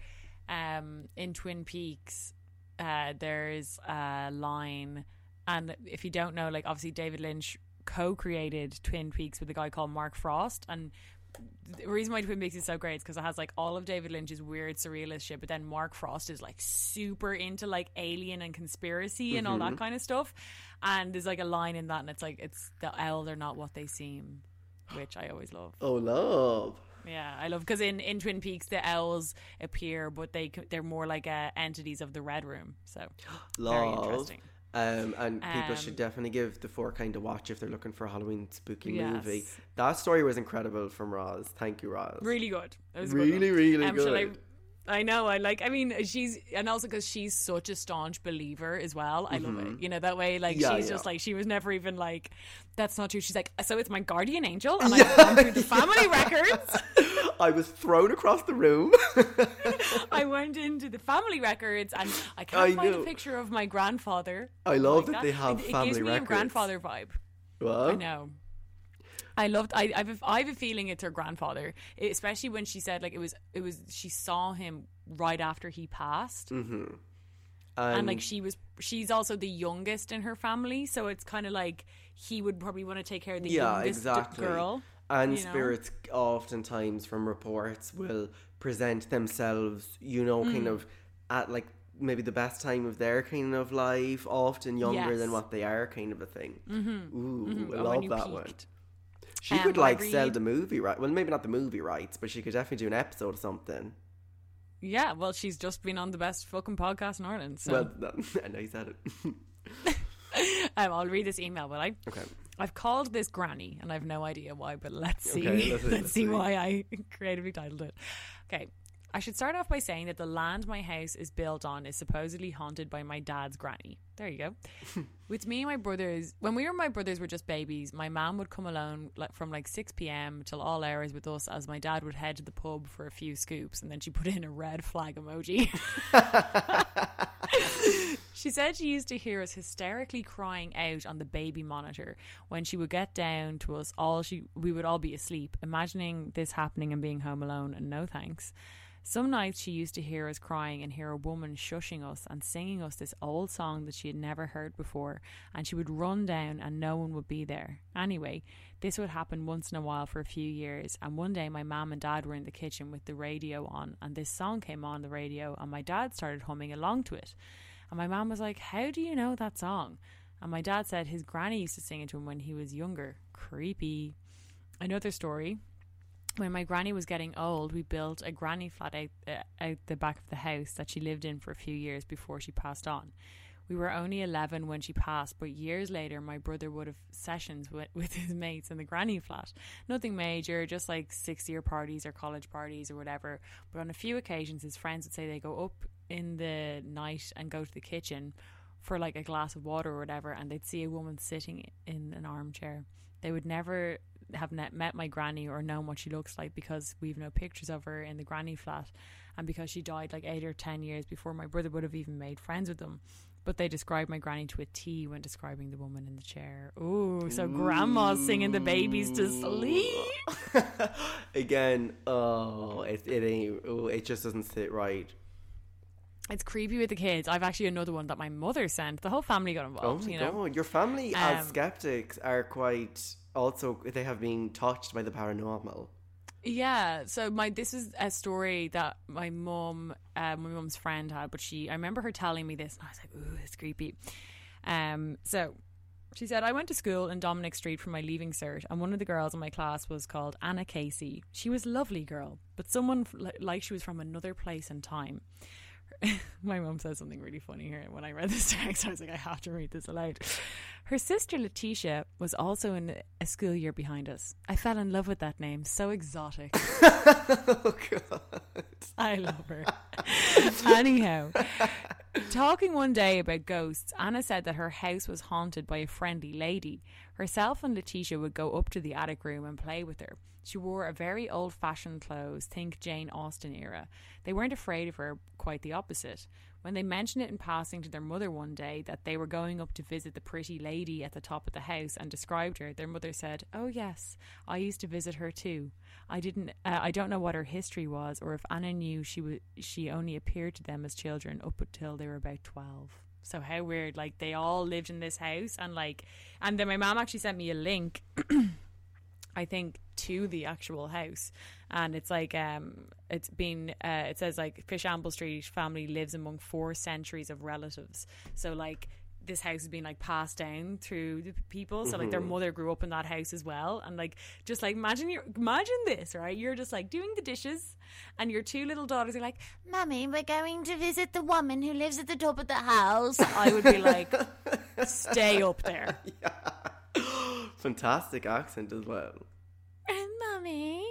in Twin Peaks there's a line, and if you don't know, like obviously David Lynch co-created Twin Peaks with a guy called Mark Frost, and the reason why Twin Peaks is so great is because it has like all of David Lynch's weird surrealist shit, but then Mark Frost is like super into like alien and conspiracy and all that kind of stuff. And there's like a line in that, and it's like, it's the owls are not what they seem, which I always love. Oh, love. Yeah, I love, because in Twin Peaks the owls appear, but they're more like entities of the Red Room. So very Love. interesting. And people should definitely give The Four Kind a watch if they're looking for a Halloween spooky movie. Yes. That story was incredible from Roz. Thank you, Roz. Really good. It was a Really, good one. really Shall good. I know. I mean, she's, and also because she's such a staunch believer as well. I love it. You know, that way, like, Yeah, she's yeah. just like, she was never even like, that's not true. She's like, so it's my guardian angel, and I've gone through the family records. I was thrown across the room. I went into the family records, and I can't find a picture of my grandfather. I love Like that they have it family gives me records. a grandfather vibe. What? I know. I loved. I have a feeling it's her grandfather, especially when she said like it was. She saw him right after he passed, and like she's also the youngest in her family, so it's kind of like he would probably want to take care of the youngest girl. And you know? spirits oftentimes from reports will present themselves, you know, kind of at like maybe the best time of their kind of life, often younger than what they are, kind of a thing. Ooh, I Or when love you that one. peaked. She could like I sell read- the movie right. Well, maybe not the movie rights, but she could definitely do an episode or something. Yeah, well, she's just been on the best fucking podcast in Ireland. So Well, I know you said it. I'll read this email, will I? Okay. I've called this Granny, and I've no idea why, but let's see. Okay, let's let's see see. why I creatively titled it. Okay. I should start off by saying that the land my house is built on is supposedly haunted by my dad's granny. There you go. With me and my brothers, when my brothers were just babies, my mum would come alone from like 6 p.m. till all hours with us, as my dad would head to the pub for a few scoops, and then she put in a red flag emoji. She said she used to hear us hysterically crying out on the baby monitor when she would get down to us. We would all be asleep, imagining this happening and being home alone, and no thanks. Some nights she used to hear us crying and hear a woman shushing us and singing us this old song that she had never heard before, and she would run down and no one would be there. Anyway, this would happen once in a while for a few years, and one day my mum and dad were in the kitchen with the radio on, and this song came on the radio, and my dad started humming along to it. And my mum was like, "How do you know that song?" And my dad said his granny used to sing it to him when he was younger. Creepy. Another story. When my granny was getting old, we built a granny flat out the back of the house that she lived in for a few years before she passed on. We were only 11 when she passed, but years later my brother would have sessions with his mates in the granny flat. Nothing major, just like 60-year parties or college parties or whatever. But on a few occasions his friends would say they go up in the night and go to the kitchen for like a glass of water or whatever, and they'd see a woman sitting in an armchair. They would never have met my granny or known what she looks like because we've no pictures of her in the granny flat, and because she died like 8 or 10 years before my brother would have even made friends with them. But they described my granny to a T when describing the woman in the chair. Ooh, so grandma's singing the babies to sleep. Again, it just doesn't sit right. It's creepy with the kids. I've actually another one that my mother sent. The whole family got involved. Oh my you know? God. Your family as skeptics are quite also, they have been touched by the paranormal. Yeah, so this is a story that my mum's friend had, but I remember her telling me this and I was like, ooh, it's creepy. So she said, I went to school in Dominic Street for my leaving cert, and one of the girls in my class was called Anna Casey. She was a lovely girl, but someone like she was from another place and time. My mum says something really funny here. When I read this text, I was like, I have to read this aloud. Her sister Letitia was also in a school year behind us. I fell in love with that name. So exotic. Oh God, I love her. Anyhow, talking one day about ghosts, Anna said that her house was haunted by a friendly lady. Herself and Letitia would go up to the attic room and play with her. She wore a very old-fashioned clothes, think Jane Austen era. They weren't afraid of her, quite the opposite. When they mentioned it in passing to their mother one day that they were going up to visit the pretty lady at the top of the house and described her, their mother said, "Oh yes, I used to visit her too. I don't know what her history was, or if Anna knew she only appeared to them as children up until they were about 12." So how weird! Like they all lived in this house, and then my mom actually sent me a link. I think to the actual house, and it's like it says like Fishamble Street family lives among 4 centuries of relatives. So like this house has been like passed down through the people. So like their mother grew up in that house as well, and like just like imagine this, right? You're just like doing the dishes, and your 2 little daughters are like, "Mummy, we're going to visit the woman who lives at the top of the house." I would be like, "Stay up there." Yeah. Fantastic accent as well. Mummy.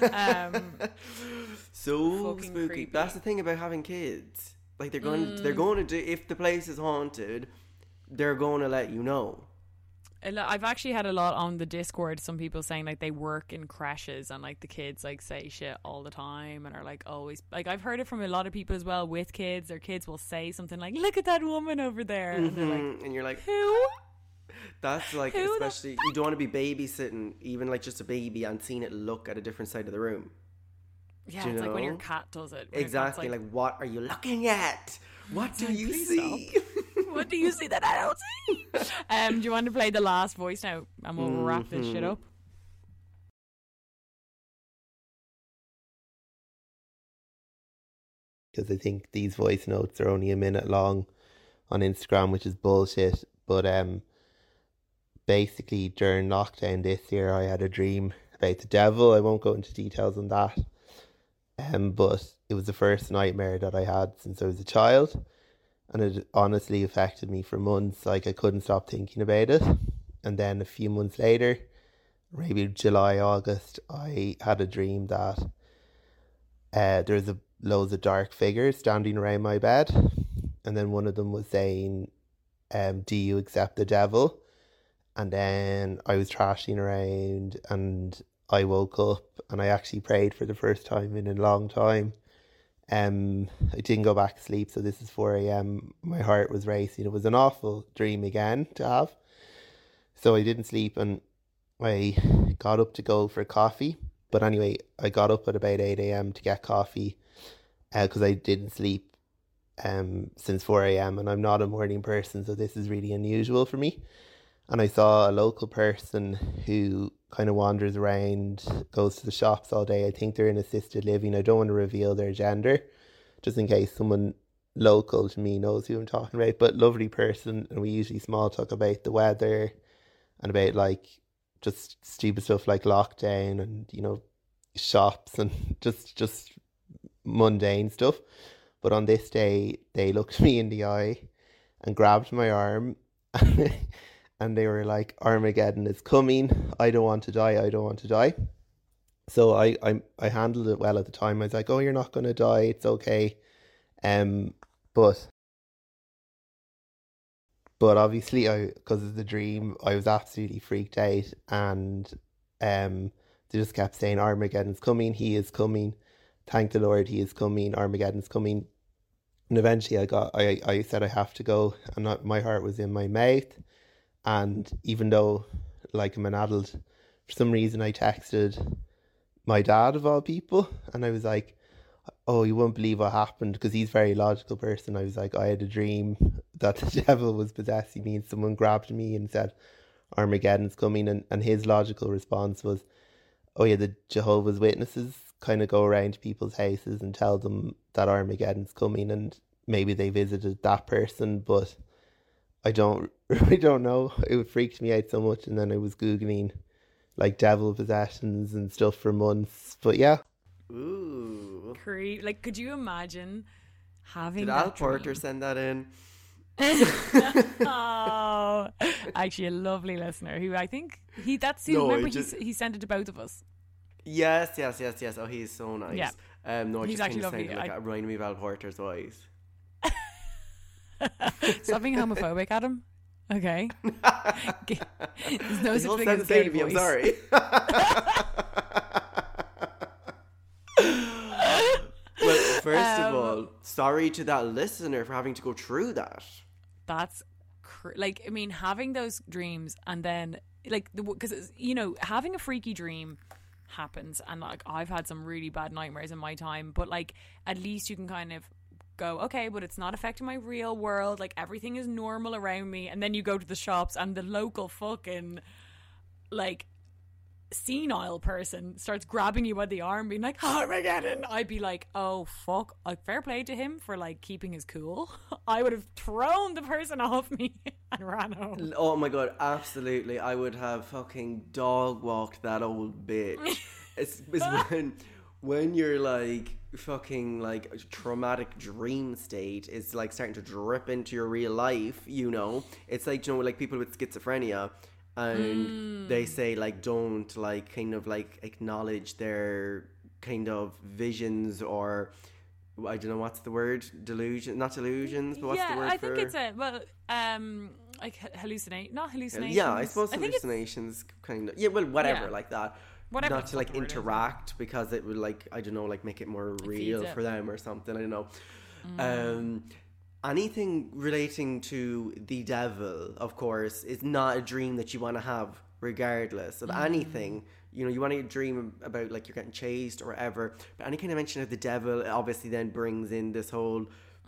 So Fucking spooky. creepy. That's the thing about having kids. Like they're going to do, if the place is haunted, they're going to let you know. I've actually had a lot on the Discord, some people saying like they work in crashes and like the kids like say shit all the time and are like always, like I've heard it from a lot of people as well with kids. Their kids will say something like, "Look at that woman over there," and they're like, and you're like, "Who?" That's like, especially you don't want to be babysitting even like just a baby and seeing it look at a different side of the room. Yeah, Do you it's like when know? your cat does it. When your cat's Exactly, like what are you looking at? What do you "Please see? what do you see that I don't see? Do you want to play the last voice note and we'll wrap this shit up? Because I think these voice notes are only a minute long on Instagram, which is bullshit. But basically during lockdown this year, I had a dream about the devil. I won't go into details on that. But it was the first nightmare that I had since I was a child, and it honestly affected me for months. Like I couldn't stop thinking about it. And then a few months later, maybe July, August, I had a dream that there's loads of dark figures standing around my bed, and then one of them was saying, "Do you accept the devil?" And then I was trashing around and I woke up and I actually prayed for the first time in a long time. I didn't go back to sleep, so this is 4 a.m. My heart was racing. It was an awful dream again to have. So I didn't sleep, and I got up to go for coffee. But anyway, I got up at about 8 a.m. to get coffee because I didn't sleep since 4 a.m. and I'm not a morning person, so this is really unusual for me. And I saw a local person who kind of wanders around, goes to the shops all day. I think they're in assisted living. I don't want to reveal their gender, just in case someone local to me knows who I'm talking about. But lovely person, and we usually small talk about the weather and about like just stupid stuff like lockdown and, you know, shops and just mundane stuff. But on this day, they looked me in the eye and grabbed my arm and they were like, Armageddon is coming. I don't want to die. I don't want to die. So I handled it well at the time. I was like, oh, you're not going to die. It's okay. But obviously, because of the dream, I was absolutely freaked out, and they just kept saying, Armageddon's coming, he is coming, thank the Lord, he is coming, Armageddon's coming. And eventually I said I have to go, and my heart was in my mouth. And even though, like, I'm an adult, for some reason I texted my dad, of all people, and I was like, oh, you won't believe what happened, because he's a very logical person. I was like, I had a dream that the devil was possessing me and someone grabbed me and said Armageddon's coming, and his logical response was, oh yeah, the Jehovah's Witnesses kind of go around to people's houses and tell them that Armageddon's coming, and maybe they visited that person, but I don't know. It freaked me out so much, and then I was Googling like devil possessions and stuff for months. But yeah. Ooh. Like, could you imagine having Did that Al Porter dream? send that in? Oh, actually a lovely listener who I think he sent it to both of us. Yes. Oh, he's so nice. Yeah. No, He's just actually kind of lovely. sounded like it reminded me of Al Porter's voice. Stop being homophobic, Adam. Okay. There's no They such all thing sound as the gay same to me, I'm voice. sorry. Well, first of all, sorry to that listener for having to go through that. That's like, I mean, having those dreams and then like, because you know, having a freaky dream happens, and like I've had some really bad nightmares in my time, but like at least you can kind of go, okay, but it's not affecting my real world, like everything is normal around me. And then you go to the shops and the local fucking like senile person starts grabbing you by the arm being like, Armageddon. I'd be like, oh fuck, like fair play to him for like keeping his cool. I would have thrown the person off me and ran home. Oh my god, absolutely. I would have fucking dog walked that old bitch. it's when you're like fucking like traumatic dream state is like starting to drip into your real life, you know. It's like, you know, like people with schizophrenia, and they say like don't like kind of like acknowledge their kind of visions, or I don't know what's the word, not delusions, but what's the word I for think it's like hallucinate, not hallucinations. Yeah, I suppose I think hallucinations kind of, yeah, well, whatever, Yeah. like that. Whatever Not the to like fuck the word is. interact, because it would like, I don't know, like make it more real it. for them or something, I don't know. Anything relating to the devil, of course, is not a dream that you want to have regardless of anything. You know, you want to dream about like you're getting chased or whatever, but any kind of mention of the devil obviously then brings in this whole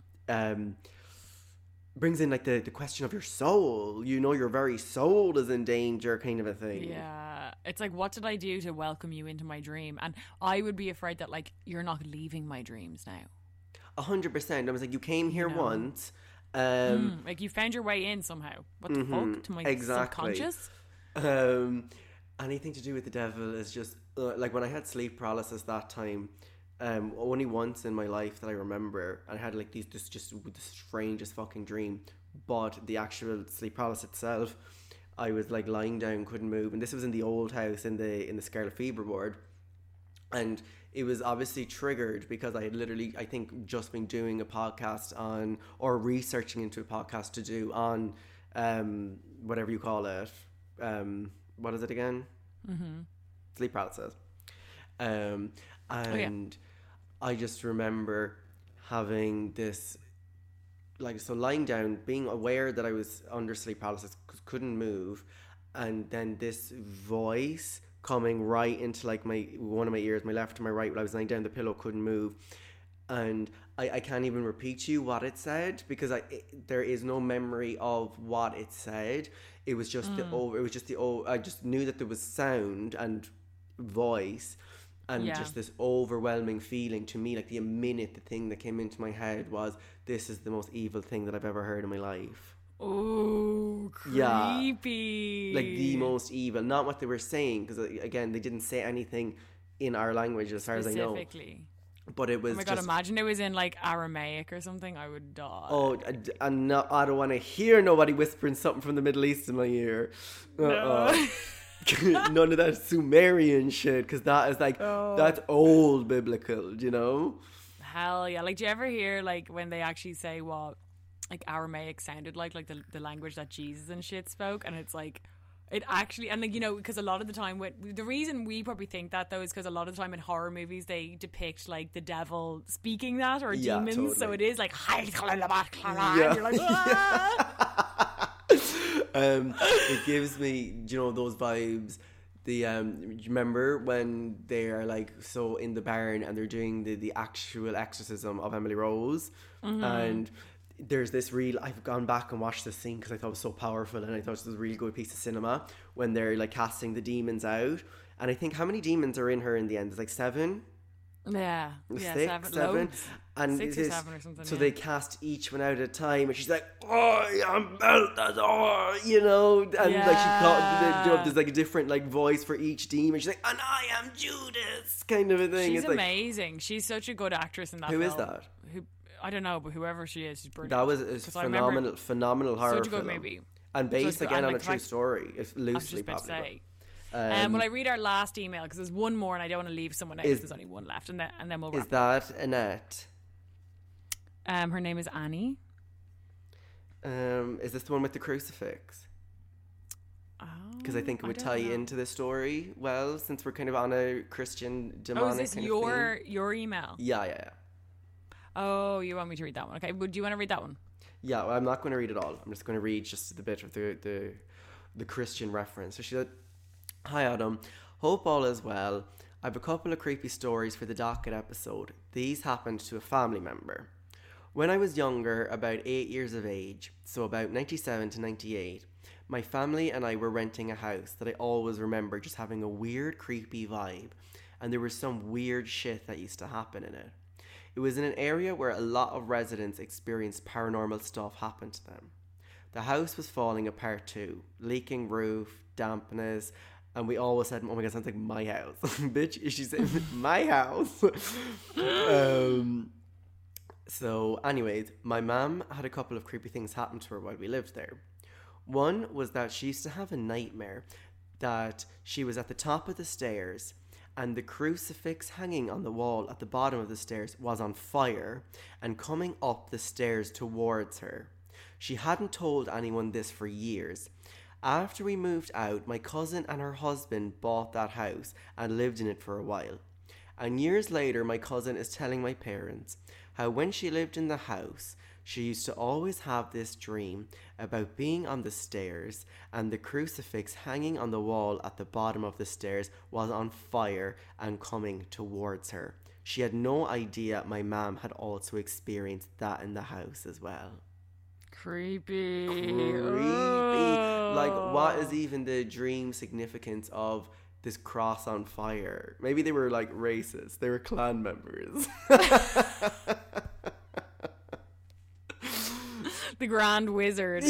brings in like the question of your soul, you know, your very soul is in danger, kind of a thing. Yeah, it's like, what did I do to welcome you into my dream? And I would be afraid that like you're not leaving my dreams now. 100%. I was like, you came here You know? once. Like you found your way in somehow. What the fuck to my exactly. subconscious? Anything to do with the devil is just like when I had sleep paralysis that time. Only once in my life that I remember, and I had like the strangest fucking dream. But the actual sleep paralysis itself, I was like lying down, couldn't move, and this was in the old house in the Scarlet Fever ward, and it was obviously triggered because I had literally, I think, just been doing a podcast on, or researching into a podcast to do on, whatever you call it, what is it again? Sleep paralysis. And I just remember having this, like, so lying down, being aware that I was under sleep paralysis, couldn't move, and then this voice coming right into like one of my ears, my left and my right, when I was lying down the pillow, couldn't move. And I can't even repeat to you what it said, because there is no memory of what it said. It was just I just knew that there was sound and voice, and just this overwhelming feeling to me. Like the thing that came into my head was, this is the most evil thing that I've ever heard in my life. Oh, creepy. Yeah. Like the most evil. Not what they were saying, because again, they didn't say anything in our language as far as I know. Specifically. But it was. Oh my god! Imagine it was in like Aramaic or something. I would die. Oh, and I don't want to hear nobody whispering something from the Middle East in my ear. No. None of that Sumerian shit, because that is like that's old biblical, you know. Hell yeah! Like, do you ever hear like when they actually say what like Aramaic sounded like the language that Jesus and shit spoke, and it's like. It actually, and like, you know, because a lot of the time, the reason we probably think that though is because a lot of the time in horror movies they depict like the devil speaking that, or demons, totally. So it is like, and you're like, ah! It gives me, you know, those vibes. You remember when they are like so in the barn and they're doing the actual exorcism of Emily Rose, and there's this I've gone back and watched this scene because I thought it was so powerful, and I thought it was a really good piece of cinema when they're like casting the demons out. And I think how many demons are in her in the end? It's like 7? Yeah. Seven. And 6 or 7 or something. So they cast each one out at a time, and she's like, I am Balthazar, you know, and like she called, there's like a different like voice for each demon. She's like, and I am Judas, kind of a thing. She's it's amazing. Like, she's such a good actress in that. Who film. is that? I don't know, but whoever she is, she's brilliant. That was a phenomenal horror such a good film. movie. And based again on a true story. It's loosely probably. Will I read our last email? Because there's one more and I don't want to leave someone out. There's only one left, and then we'll wrap. Is that Annette? Her name is Annie. Is this the one with the crucifix? Because I think it would tie into the story well, since we're kind of on a Christian demonic. Is this your email? Yeah. Oh, you want me to read that one? Okay, would you want to read that one? Yeah, well, I'm not going to read it all. I'm just going to read just the bit of the Christian reference. So she said, "Hi Adam, hope all is well. I have a couple of creepy stories for the docket episode. These happened to a family member. When I was younger, about 8 years of age, so about 97 to 98, my family and I were renting a house that I always remember just having a weird, creepy vibe, and there was some weird shit that used to happen in it. It was in an area where a lot of residents experienced paranormal stuff happen to them. The house was falling apart too, leaking roof, dampness, and we always said, oh my god, sounds like my house." Bitch, she said, my house. So anyways, my mum had a couple of creepy things happen to her while we lived there. One was that she used to have a nightmare that she was at the top of the stairs and the crucifix hanging on the wall at the bottom of the stairs was on fire and coming up the stairs towards her. She hadn't told anyone this for years. After we moved out, my cousin and her husband bought that house and lived in it for a while. And years later, my cousin is telling my parents how when she lived in the house, she used to always have this dream about being on the stairs and the crucifix hanging on the wall at the bottom of the stairs was on fire and coming towards her. She had no idea my mom had also experienced that in the house as well. Creepy. Oh. Like, what is even the dream significance of this cross on fire? Maybe they were like racist. They were clan members. The Grand Wizard.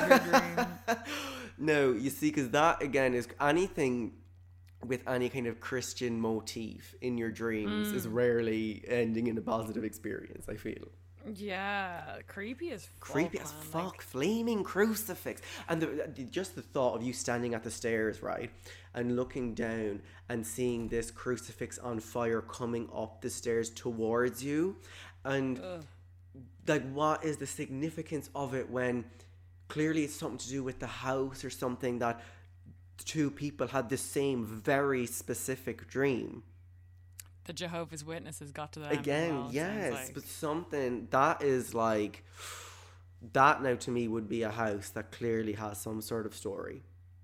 No, you see, because that again is anything with any kind of Christian motif in your dreams is rarely ending in a positive experience, I feel. Yeah, creepy as fuck. Creepy as fuck. Like, flaming crucifix. And just the thought of you standing at the stairs, right, and looking down and seeing this crucifix on fire coming up the stairs towards you. And like, what is the significance of it when clearly it's something to do with the house or something, that two people had the same very specific dream? the Jehovah's Witnesses got to them again. as well, it sounds Yes, like. but something that is like that now to me would be a house that clearly has some sort of story.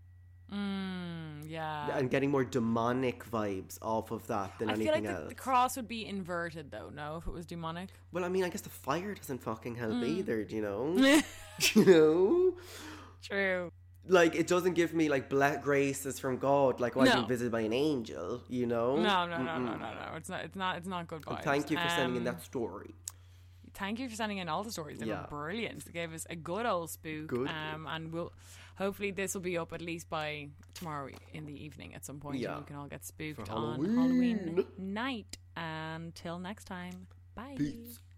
Yeah. I'm getting more demonic vibes off of that than I feel anything like else. the cross would be inverted though, no, if it was demonic. Well, I mean, I guess the fire doesn't fucking help either, do you know? You know? True. Like, it doesn't give me, like, graces from God, like, I've No. been visited by an angel, you know? No. It's not good vibes. And thank you for sending in that story. Thank you for sending in all the stories. They Yeah. were brilliant. They gave us a good old spook. Good. And we'll hopefully this will be up at least by tomorrow in the evening at some point. Yeah. And we can all get spooked For on Halloween. Halloween night. Until next time. Bye. Peace.